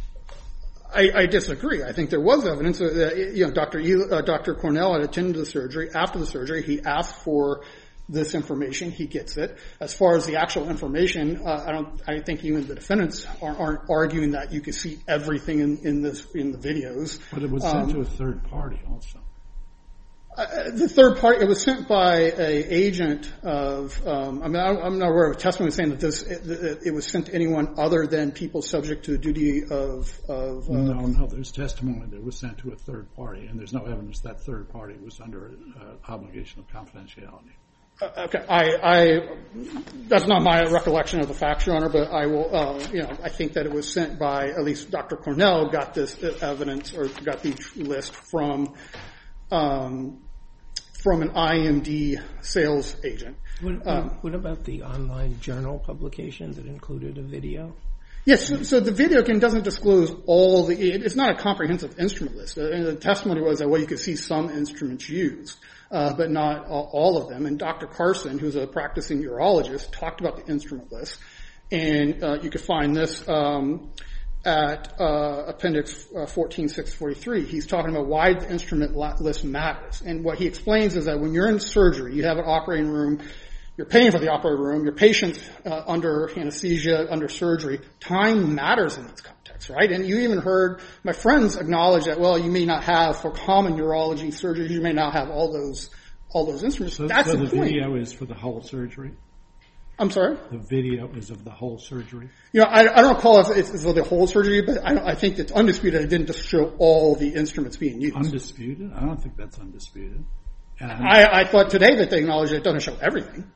I, I disagree. I think there was evidence that, you know, Doctor E, uh, Doctor Cornell had attended the surgery. After the surgery, he asked for this information. He gets it. As far as the actual information, uh, I don't. I think even the defendants aren't, aren't arguing that you could see everything in, in this in the videos. But it was sent um, to a third party also. Uh, the third party, it was sent by a agent of, um, I mean, I, I'm not aware of a testimony saying that this, it, it was sent to anyone other than people subject to the duty of, of, uh, No, no, there's testimony that it was sent to a third party, and there's no evidence that third party was under uh, obligation of confidentiality. Uh, okay, I, I, that's not my recollection of the facts, Your Honor, but I will, uh, you know, I think that it was sent by, at least Doctor Cornell got this evidence, or got the list from, um, from an I M D sales agent. What, Um, what about the online journal publication that included a video? Yes, so, so the video can doesn't disclose all the. It, it's not a comprehensive instrument list. Uh, and the testimony was that well, you could see some instruments used, uh, but not all, all of them. And Doctor Carson, who's a practicing urologist, talked about the instrument list, and uh, you could find this. Um, At uh, Appendix uh, fourteen six forty-three, he's talking about why the instrument list matters. And what he explains is that when you're in surgery, you have an operating room, you're paying for the operating room, your patient's uh, under anesthesia, under surgery, time matters in this context, right? And you even heard my friends acknowledge that, well, you may not have, for common urology surgeries, you may not have all those all those instruments. So, That's so the, the point. video is for the whole surgery? I'm sorry? The video is of the whole surgery? You know, I, I don't recall if it's, it's the whole surgery, but I, don't, I think it's undisputed. It didn't just show all the instruments being used. Undisputed? I don't think that's undisputed. And I, I thought today that they acknowledged it doesn't show everything.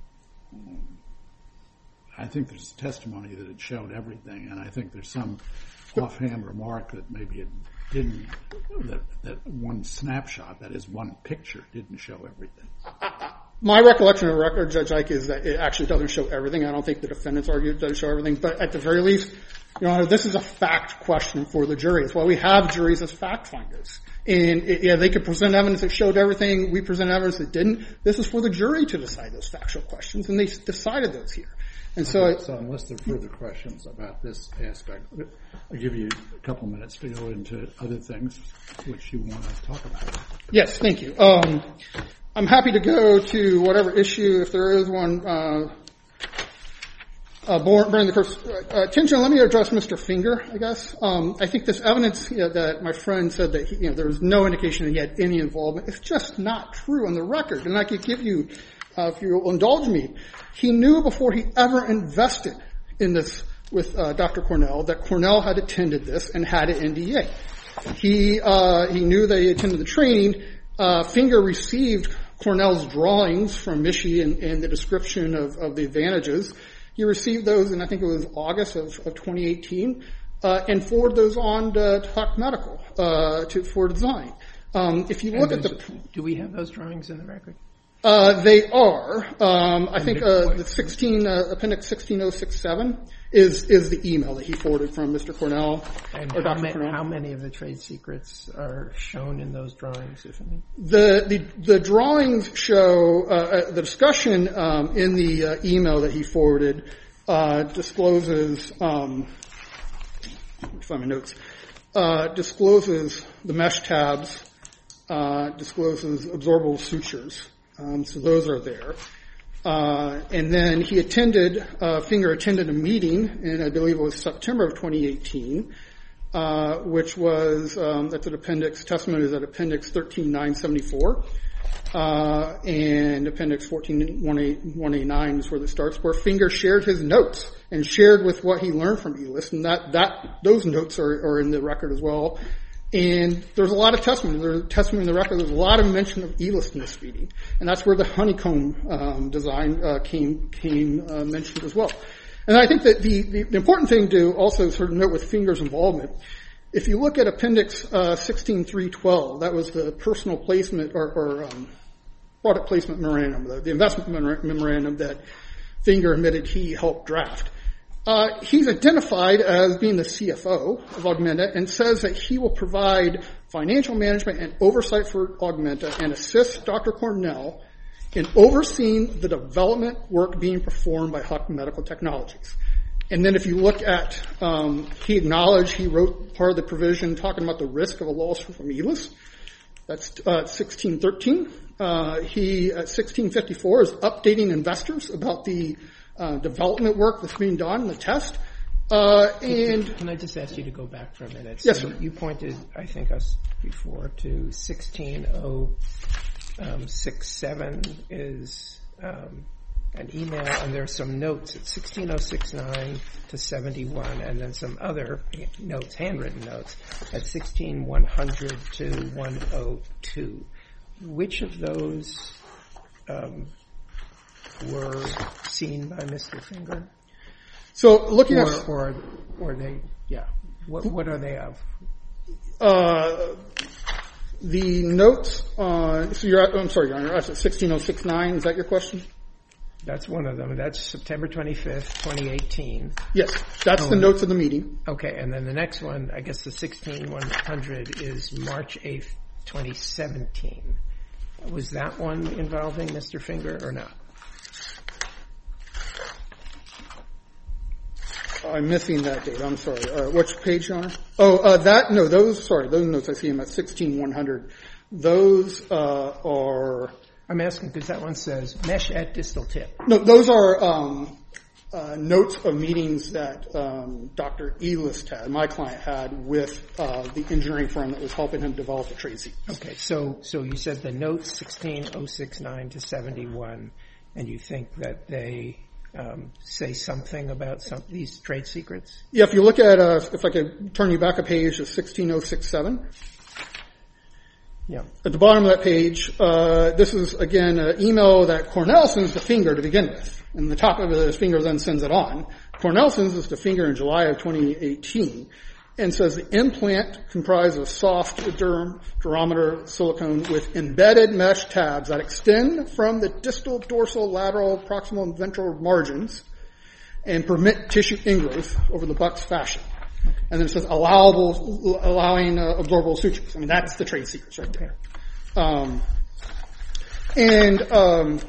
I think there's testimony that it showed everything, and I think there's some offhand remark that maybe it didn't, that, that one snapshot, that is one picture, didn't show everything. I, My recollection of the record, Judge Ike, is that it actually doesn't show everything. I don't think the defendants argue it doesn't show everything. But at the very least, Your Honor, this is a fact question for the jury. It's why we have juries as fact finders. And, it, yeah, they could present evidence that showed everything. We present evidence that didn't. This is for the jury to decide those factual questions, and they decided those here. And so, okay, so unless there are further questions about this aspect, I'll give you a couple minutes to go into other things which you want to talk about. Yes, thank you. Um, I'm happy to go to whatever issue, if there is one, uh, uh, during the course. Uh, attention, let me address Mister Finger, I guess. Um, I think this evidence you know, that my friend said that he, you know, there was no indication that he had any involvement, it's just not true on the record. And I could give you, uh, if you'll indulge me, he knew before he ever invested in this with uh, Doctor Cornell that Cornell had attended this and had an N D A. He uh, he knew they attended the training. Uh, Finger received Cornell's drawings from Michi and, and the description of, of the advantages. He received those in, I think it was August of, of twenty eighteen, uh, and forwarded those on to, to Huck Medical uh, to, for design. Um, if you look at the... Do we have those drawings in the record? Uh, they are. Um, I think uh, the sixteen uh, appendix sixteen oh six seven is is the email that he forwarded from Mister Cornell and or how Doctor ma- Cornell. How many of the trade secrets are shown in those drawings, if any? The the, the drawings show uh, uh, the discussion um, in the uh, email that he forwarded uh, discloses. Um, let me find my notes. Uh, discloses the mesh tabs. Uh, discloses absorbable sutures. Um, so those are there. Uh, and then he attended, uh, Finger attended a meeting, and I believe it was September of twenty eighteen, uh, which was, um, that's an appendix, testimony is at appendix thirteen nine seventy-four, uh, and appendix fourteen one eighty-nine is where it starts, where Finger shared his notes and shared with what he learned from E-List, and that, that, those notes are, are in the record as well. And there's a lot of testimony. There's testimony in the record. There's a lot of mention of E-List in this meeting, and that's where the honeycomb um, design uh, came came uh, mentioned as well. And I think that the, the, the important thing to also sort of note with Finger's involvement, if you look at Appendix uh, sixteen three twelve, that was the personal placement or, or um, product placement memorandum, the, the investment memorandum that Finger admitted he helped draft. Uh, he's identified as being the C F O of Augmenta and says that he will provide financial management and oversight for Augmenta and assist Doctor Cornell in overseeing the development work being performed by Huck Medical Technologies. And then if you look at, um, he acknowledged he wrote part of the provision talking about the risk of a loss from E-List. That's uh, sixteen thirteen. Uh, he, at sixteen fifty-four, is updating investors about the Uh, development work that's being done, the test. Uh, and Can I just ask you to go back for a minute? Yes, so sir. You pointed, I think, us before to sixteen oh sixty-seven is um, an email, and there's some notes at sixteen oh sixty-nine to seventy-one, and then some other notes, handwritten notes, at sixteen one hundred to one oh two. Which of those um, were seen by Mister Finger? So looking or, at... Or, or they, yeah. What, what are they of? Uh, the notes on... So you're at, I'm sorry, Your Honor, that's at sixteen oh sixty-nine. Is that your question? That's one of them. That's September twenty-fifth, twenty eighteen. Yes, that's Oh, the notes of the meeting. Okay, and then the next one, I guess the sixteen one hundred is March eighth, twenty seventeen. Was that one involving Mister Finger or not? I'm missing that date. I'm sorry. Uh, which page, Your Honor? Oh, uh, that, no, those, sorry, those notes, I see them at sixteen one hundred. Those, uh, are... I'm asking because that one says mesh at distal tip. No, those are, um, uh, notes of meetings that, um, Doctor E-List had, my client had, with, uh, the engineering firm that was helping him develop the trade secrets. Okay, so, so you said the notes sixteen oh sixty-nine to seventy-one, and you think that they, Um, say something about some these trade secrets? Yeah, if you look at, uh, if I could turn you back a page to sixteen oh sixty-seven. Yeah. At the bottom of that page, uh, this is, again, an email that Cornell sends to Finger to begin with. And the top of it is Finger then sends it on. Cornell sends this to Finger in July of twenty eighteen. and says the implant comprises of soft derm, durometer silicone with embedded mesh tabs that extend from the distal, dorsal, lateral, proximal, and ventral margins and permit tissue ingrowth over the buccal fascia. And then it says allowable, allowing uh, absorbable sutures. I mean, that's the trade secrets right there. Um, and, um,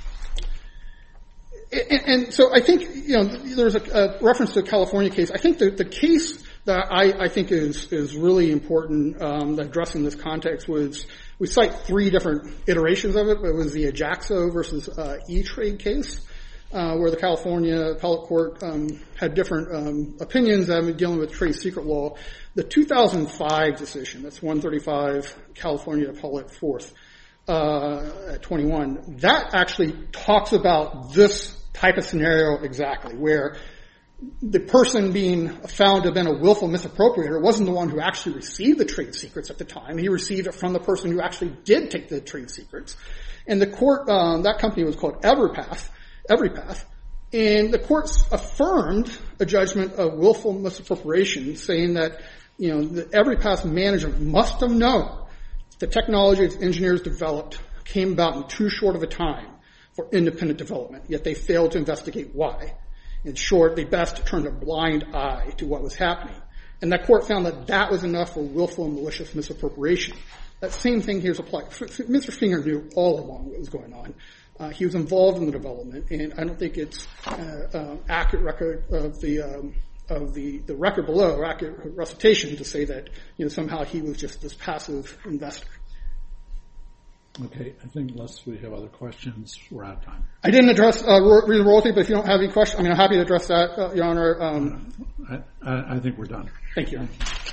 and, and so I think, you know, there's a, a reference to a California case. I think the, the case that I, I think is, is really important, um, addressing this context was, we cite three different iterations of it. It was the Ajaxo versus, uh, E-Trade case, uh, where the California appellate court, um, had different, um, opinions, um, dealing with trade secret law. The two thousand five decision, that's one thirty-five California Appellate Fourth, uh, at twenty-one, that actually talks about this type of scenario exactly, where the person being found to have been a willful misappropriator wasn't the one who actually received the trade secrets at the time. He received it from the person who actually did take the trade secrets. And the court, um, that company was called Everpath, Everypath, and the courts affirmed a judgment of willful misappropriation, saying that, you know, the Everypath management must have known the technology its engineers developed came about in too short of a time for independent development, yet they failed to investigate why. In short, they best turned a blind eye to what was happening. And that court found that that was enough for willful and malicious misappropriation. That same thing here is applied. Mister Finger knew all along what was going on. Uh, he was involved in the development, and I don't think it's uh, uh, accurate record of the um, of the, the record below, or accurate recitation to say that, you know, somehow he was just this passive investor. Okay, I think unless we have other questions, we're out of time. I didn't address uh, royalty, but if you don't have any questions, I mean, I'm happy to address that, uh, Your Honor. Um, I, I, I think we're done. Thank you.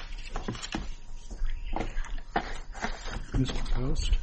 Mister Post.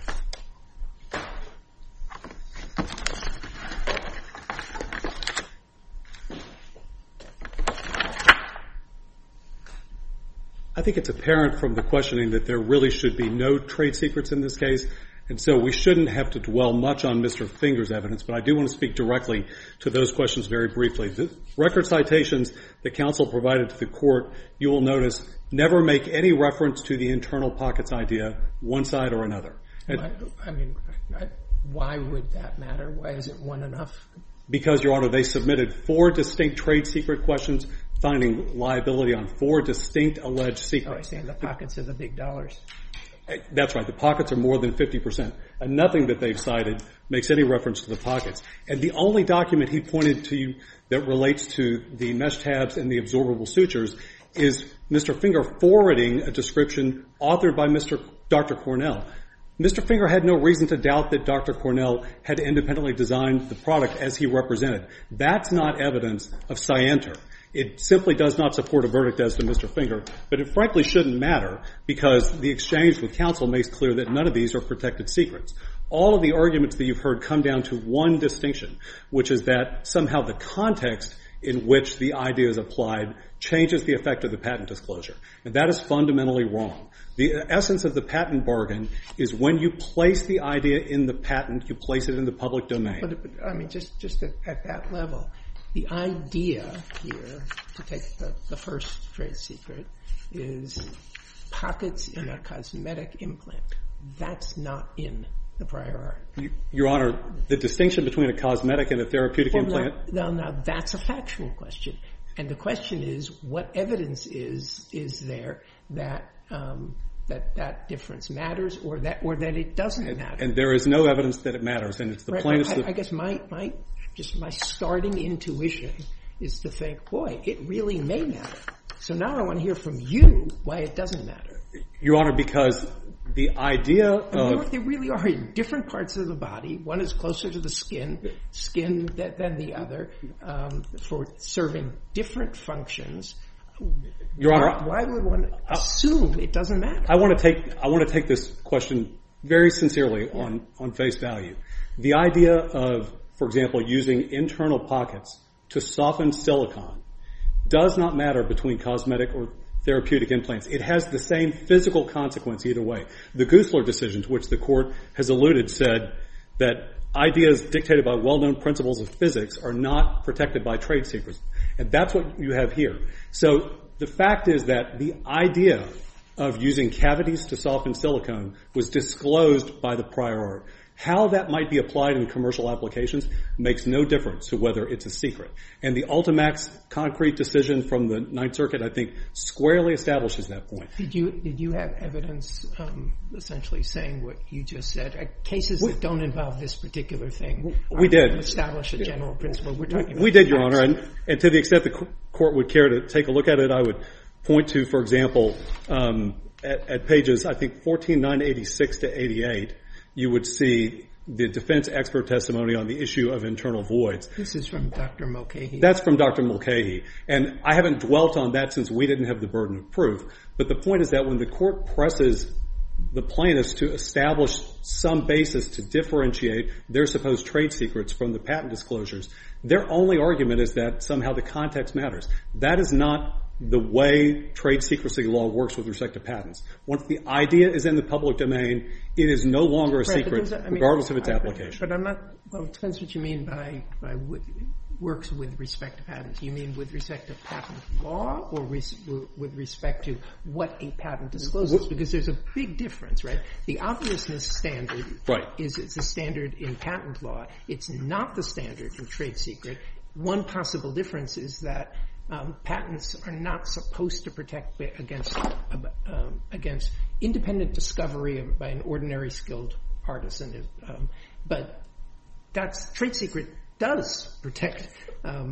I think it's apparent from the questioning that there really should be no trade secrets in this case, and so we shouldn't have to dwell much on Mister Finger's evidence, but I do want to speak directly to those questions very briefly. The record citations that counsel provided to the court, you will notice, never make any reference to the internal pockets idea, one side or another. And I, I mean, I, why would that matter? Why isn't one enough? Because, Your Honor, they submitted four distinct trade secret questions finding liability on four distinct alleged secrets. Oh, I see. And the pockets are the big dollars. That's right. The pockets are more than fifty percent. And nothing that they've cited makes any reference to the pockets. And the only document he pointed to you that relates to the mesh tabs and the absorbable sutures is Mister Finger forwarding a description authored by Mister Doctor Cornell. Mister Finger had no reason to doubt that Doctor Cornell had independently designed the product as he represented. That's not evidence of scienter. It simply does not support a verdict as to Mister Finger, but it frankly shouldn't matter because the exchange with counsel makes clear that none of these are protected secrets. All of the arguments that you've heard come down to one distinction, which is that somehow the context in which the idea is applied changes the effect of the patent disclosure. And that is fundamentally wrong. The essence of the patent bargain is when you place the idea in the patent, you place it in the public domain. But, but I mean, just, just at, at that level, the idea here, to take the, the first trade secret, is pockets in a cosmetic implant. That's not in the prior art. Your Honor, the distinction between a cosmetic and a therapeutic well, implant? Now, now, now, that's a factual question. And the question is, what evidence is is there that um, that that difference matters, or that or that it doesn't and, matter? And there is no evidence that it matters, and it's the right, plaintiff's. I, I guess my my just my starting intuition is to think, boy, it really may matter. So now I want to hear from you why it doesn't matter. Your Honor, because the idea of... They really are in different parts of the body. One is closer to the skin, skin than the other, um, for serving different functions. Your Honor... Why would one assume it doesn't matter? I want to take, I want to take this question very sincerely yeah. on, on face value. The idea of, for example, using internal pockets to soften silicone does not matter between cosmetic or therapeutic implants. It has the same physical consequence either way. The Goosler decision, to which the court has alluded, said that ideas dictated by well-known principles of physics are not protected by trade secrets. And that's what you have here. So The fact is that the idea of using cavities to soften silicone was disclosed by the prior art. How that might be applied in commercial applications makes no difference to whether it's a secret. And the Ultimax concrete decision from the Ninth Circuit, I think, squarely establishes that point. Did you did you have evidence um, essentially saying what you just said? Uh, cases we, that don't involve this particular thing. We did. Establish a general principle. We're talking about We did, Your Honor. And, and to the extent the court would care to take a look at it, I would point to, for example, um, at, at pages, I think, fourteen nine eighty-six to eighty-eight, you would see the defense expert testimony on the issue of internal voids. This is from Doctor Mulcahy. That's from Doctor Mulcahy. And I haven't dwelt on that since we didn't have the burden of proof. But the point is that when the court presses the plaintiffs to establish some basis to differentiate their supposed trade secrets from the patent disclosures, their only argument is that somehow the context matters. That is not the way trade secrecy law works with respect to patents. Once the idea is in the public domain, it is no longer a right, secret, I mean, regardless of its I, application. But I'm not, well, it depends what you mean by, by with, works with respect to patents. You mean with respect to patent law or res, with respect to what a patent discloses? Because there's a big difference, right? The obviousness standard right. is it's a standard in patent law. It's not the standard in trade secret. One possible difference is that Um, patents are not supposed to protect against um, against independent discovery of, by an ordinary skilled artisan. Um, but that's trade secret does protect um,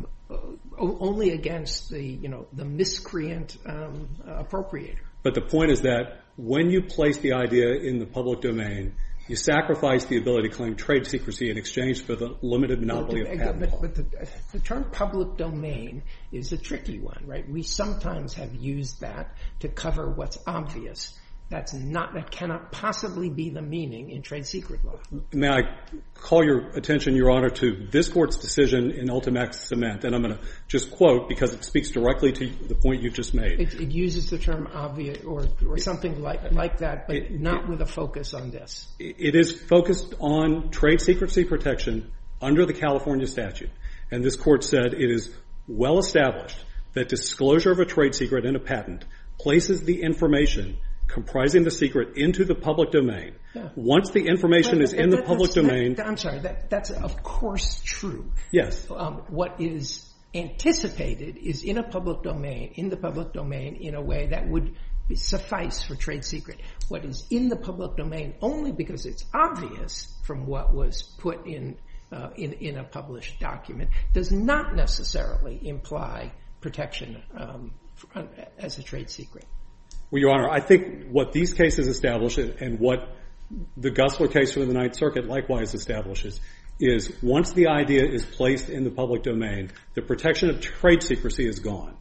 only against the you know the miscreant um, appropriator. But the point is that when you place the idea in the public domain, you sacrifice the ability to claim trade secrecy in exchange for the limited monopoly well, of patent but, law. But the, the term public domain is a tricky one, right? We sometimes have used that to cover what's obvious. That's not, that cannot possibly be the meaning in trade secret law. May I call your attention, Your Honor, to this Court's decision in Ultimax Cement, and I'm going to just quote because it speaks directly to the point you just made. It, it uses the term obvious or, or something like, like that, but it, not it, with a focus on this. It is focused on trade secrecy protection under the California statute, and this Court said it is well established that disclosure of a trade secret in a patent places the information comprising the secret into the public domain. Yeah. Once the information but, is but, in but, the public that, domain... That, I'm sorry, that, that's of course true. Yes. Um, what is anticipated is in a public domain, in the public domain in a way that would suffice for trade secret. What is in the public domain only because it's obvious from what was put in, uh, in, in a published document does not necessarily imply protection um, for, as a trade secret. Well, Your Honor, I think what these cases establish and what the Gusler case from the Ninth Circuit likewise establishes is once the idea is placed in the public domain, the protection of trade secrecy is gone.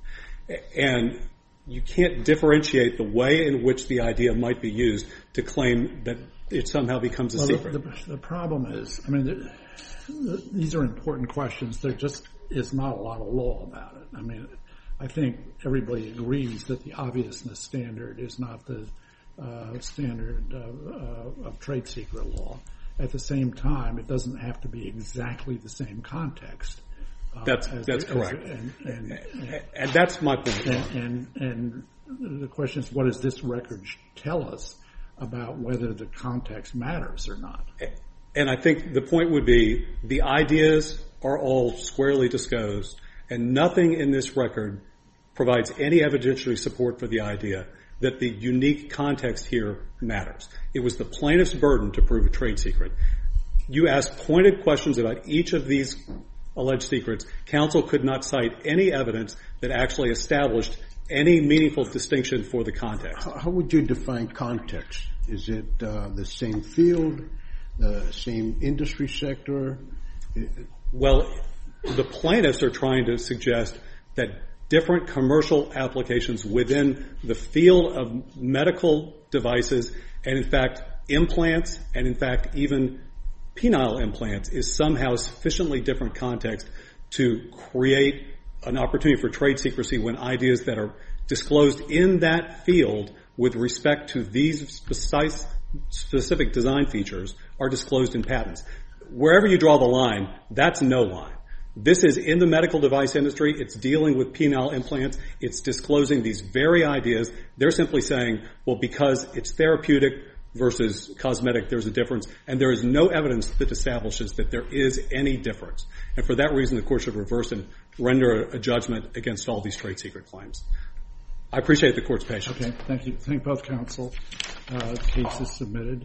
And you can't differentiate the way in which the idea might be used to claim that it somehow becomes a well, secret. The, the, the problem is, I mean, the, the, these are important questions. There just is not a lot of law about it. I mean, I think everybody agrees that the obviousness standard is not the uh, standard of, uh, of trade secret law. At the same time, it doesn't have to be exactly the same context. Uh, that's as, that's as, correct, and, and, and, and that's my point. And, and, and the question is, what does this record tell us about whether the context matters or not? And I think the point would be the ideas are all squarely disclosed, and nothing in this record provides any evidentiary support for the idea that the unique context here matters. It was the plaintiff's burden to prove a trade secret. You asked pointed questions about each of these alleged secrets. Counsel could not cite any evidence that actually established any meaningful distinction for the context. How, how would you define context? Is it uh, the same field, the same industry sector? Well, the plaintiffs are trying to suggest that different commercial applications within the field of medical devices and, in fact, implants and, in fact, even penile implants is somehow sufficiently different context to create an opportunity for trade secrecy when ideas that are disclosed in that field with respect to these precise, specific design features are disclosed in patents. Wherever you draw the line, that's no line. This is in the medical device industry. It's dealing with penile implants. It's disclosing these very ideas. They're simply saying, well, because it's therapeutic versus cosmetic, there's a difference. And there is no evidence that establishes that there is any difference. And for that reason, the court should reverse and render a judgment against all these trade secret claims. I appreciate the court's patience. Okay, thank you. Thank both counsel. Uh, case is submitted.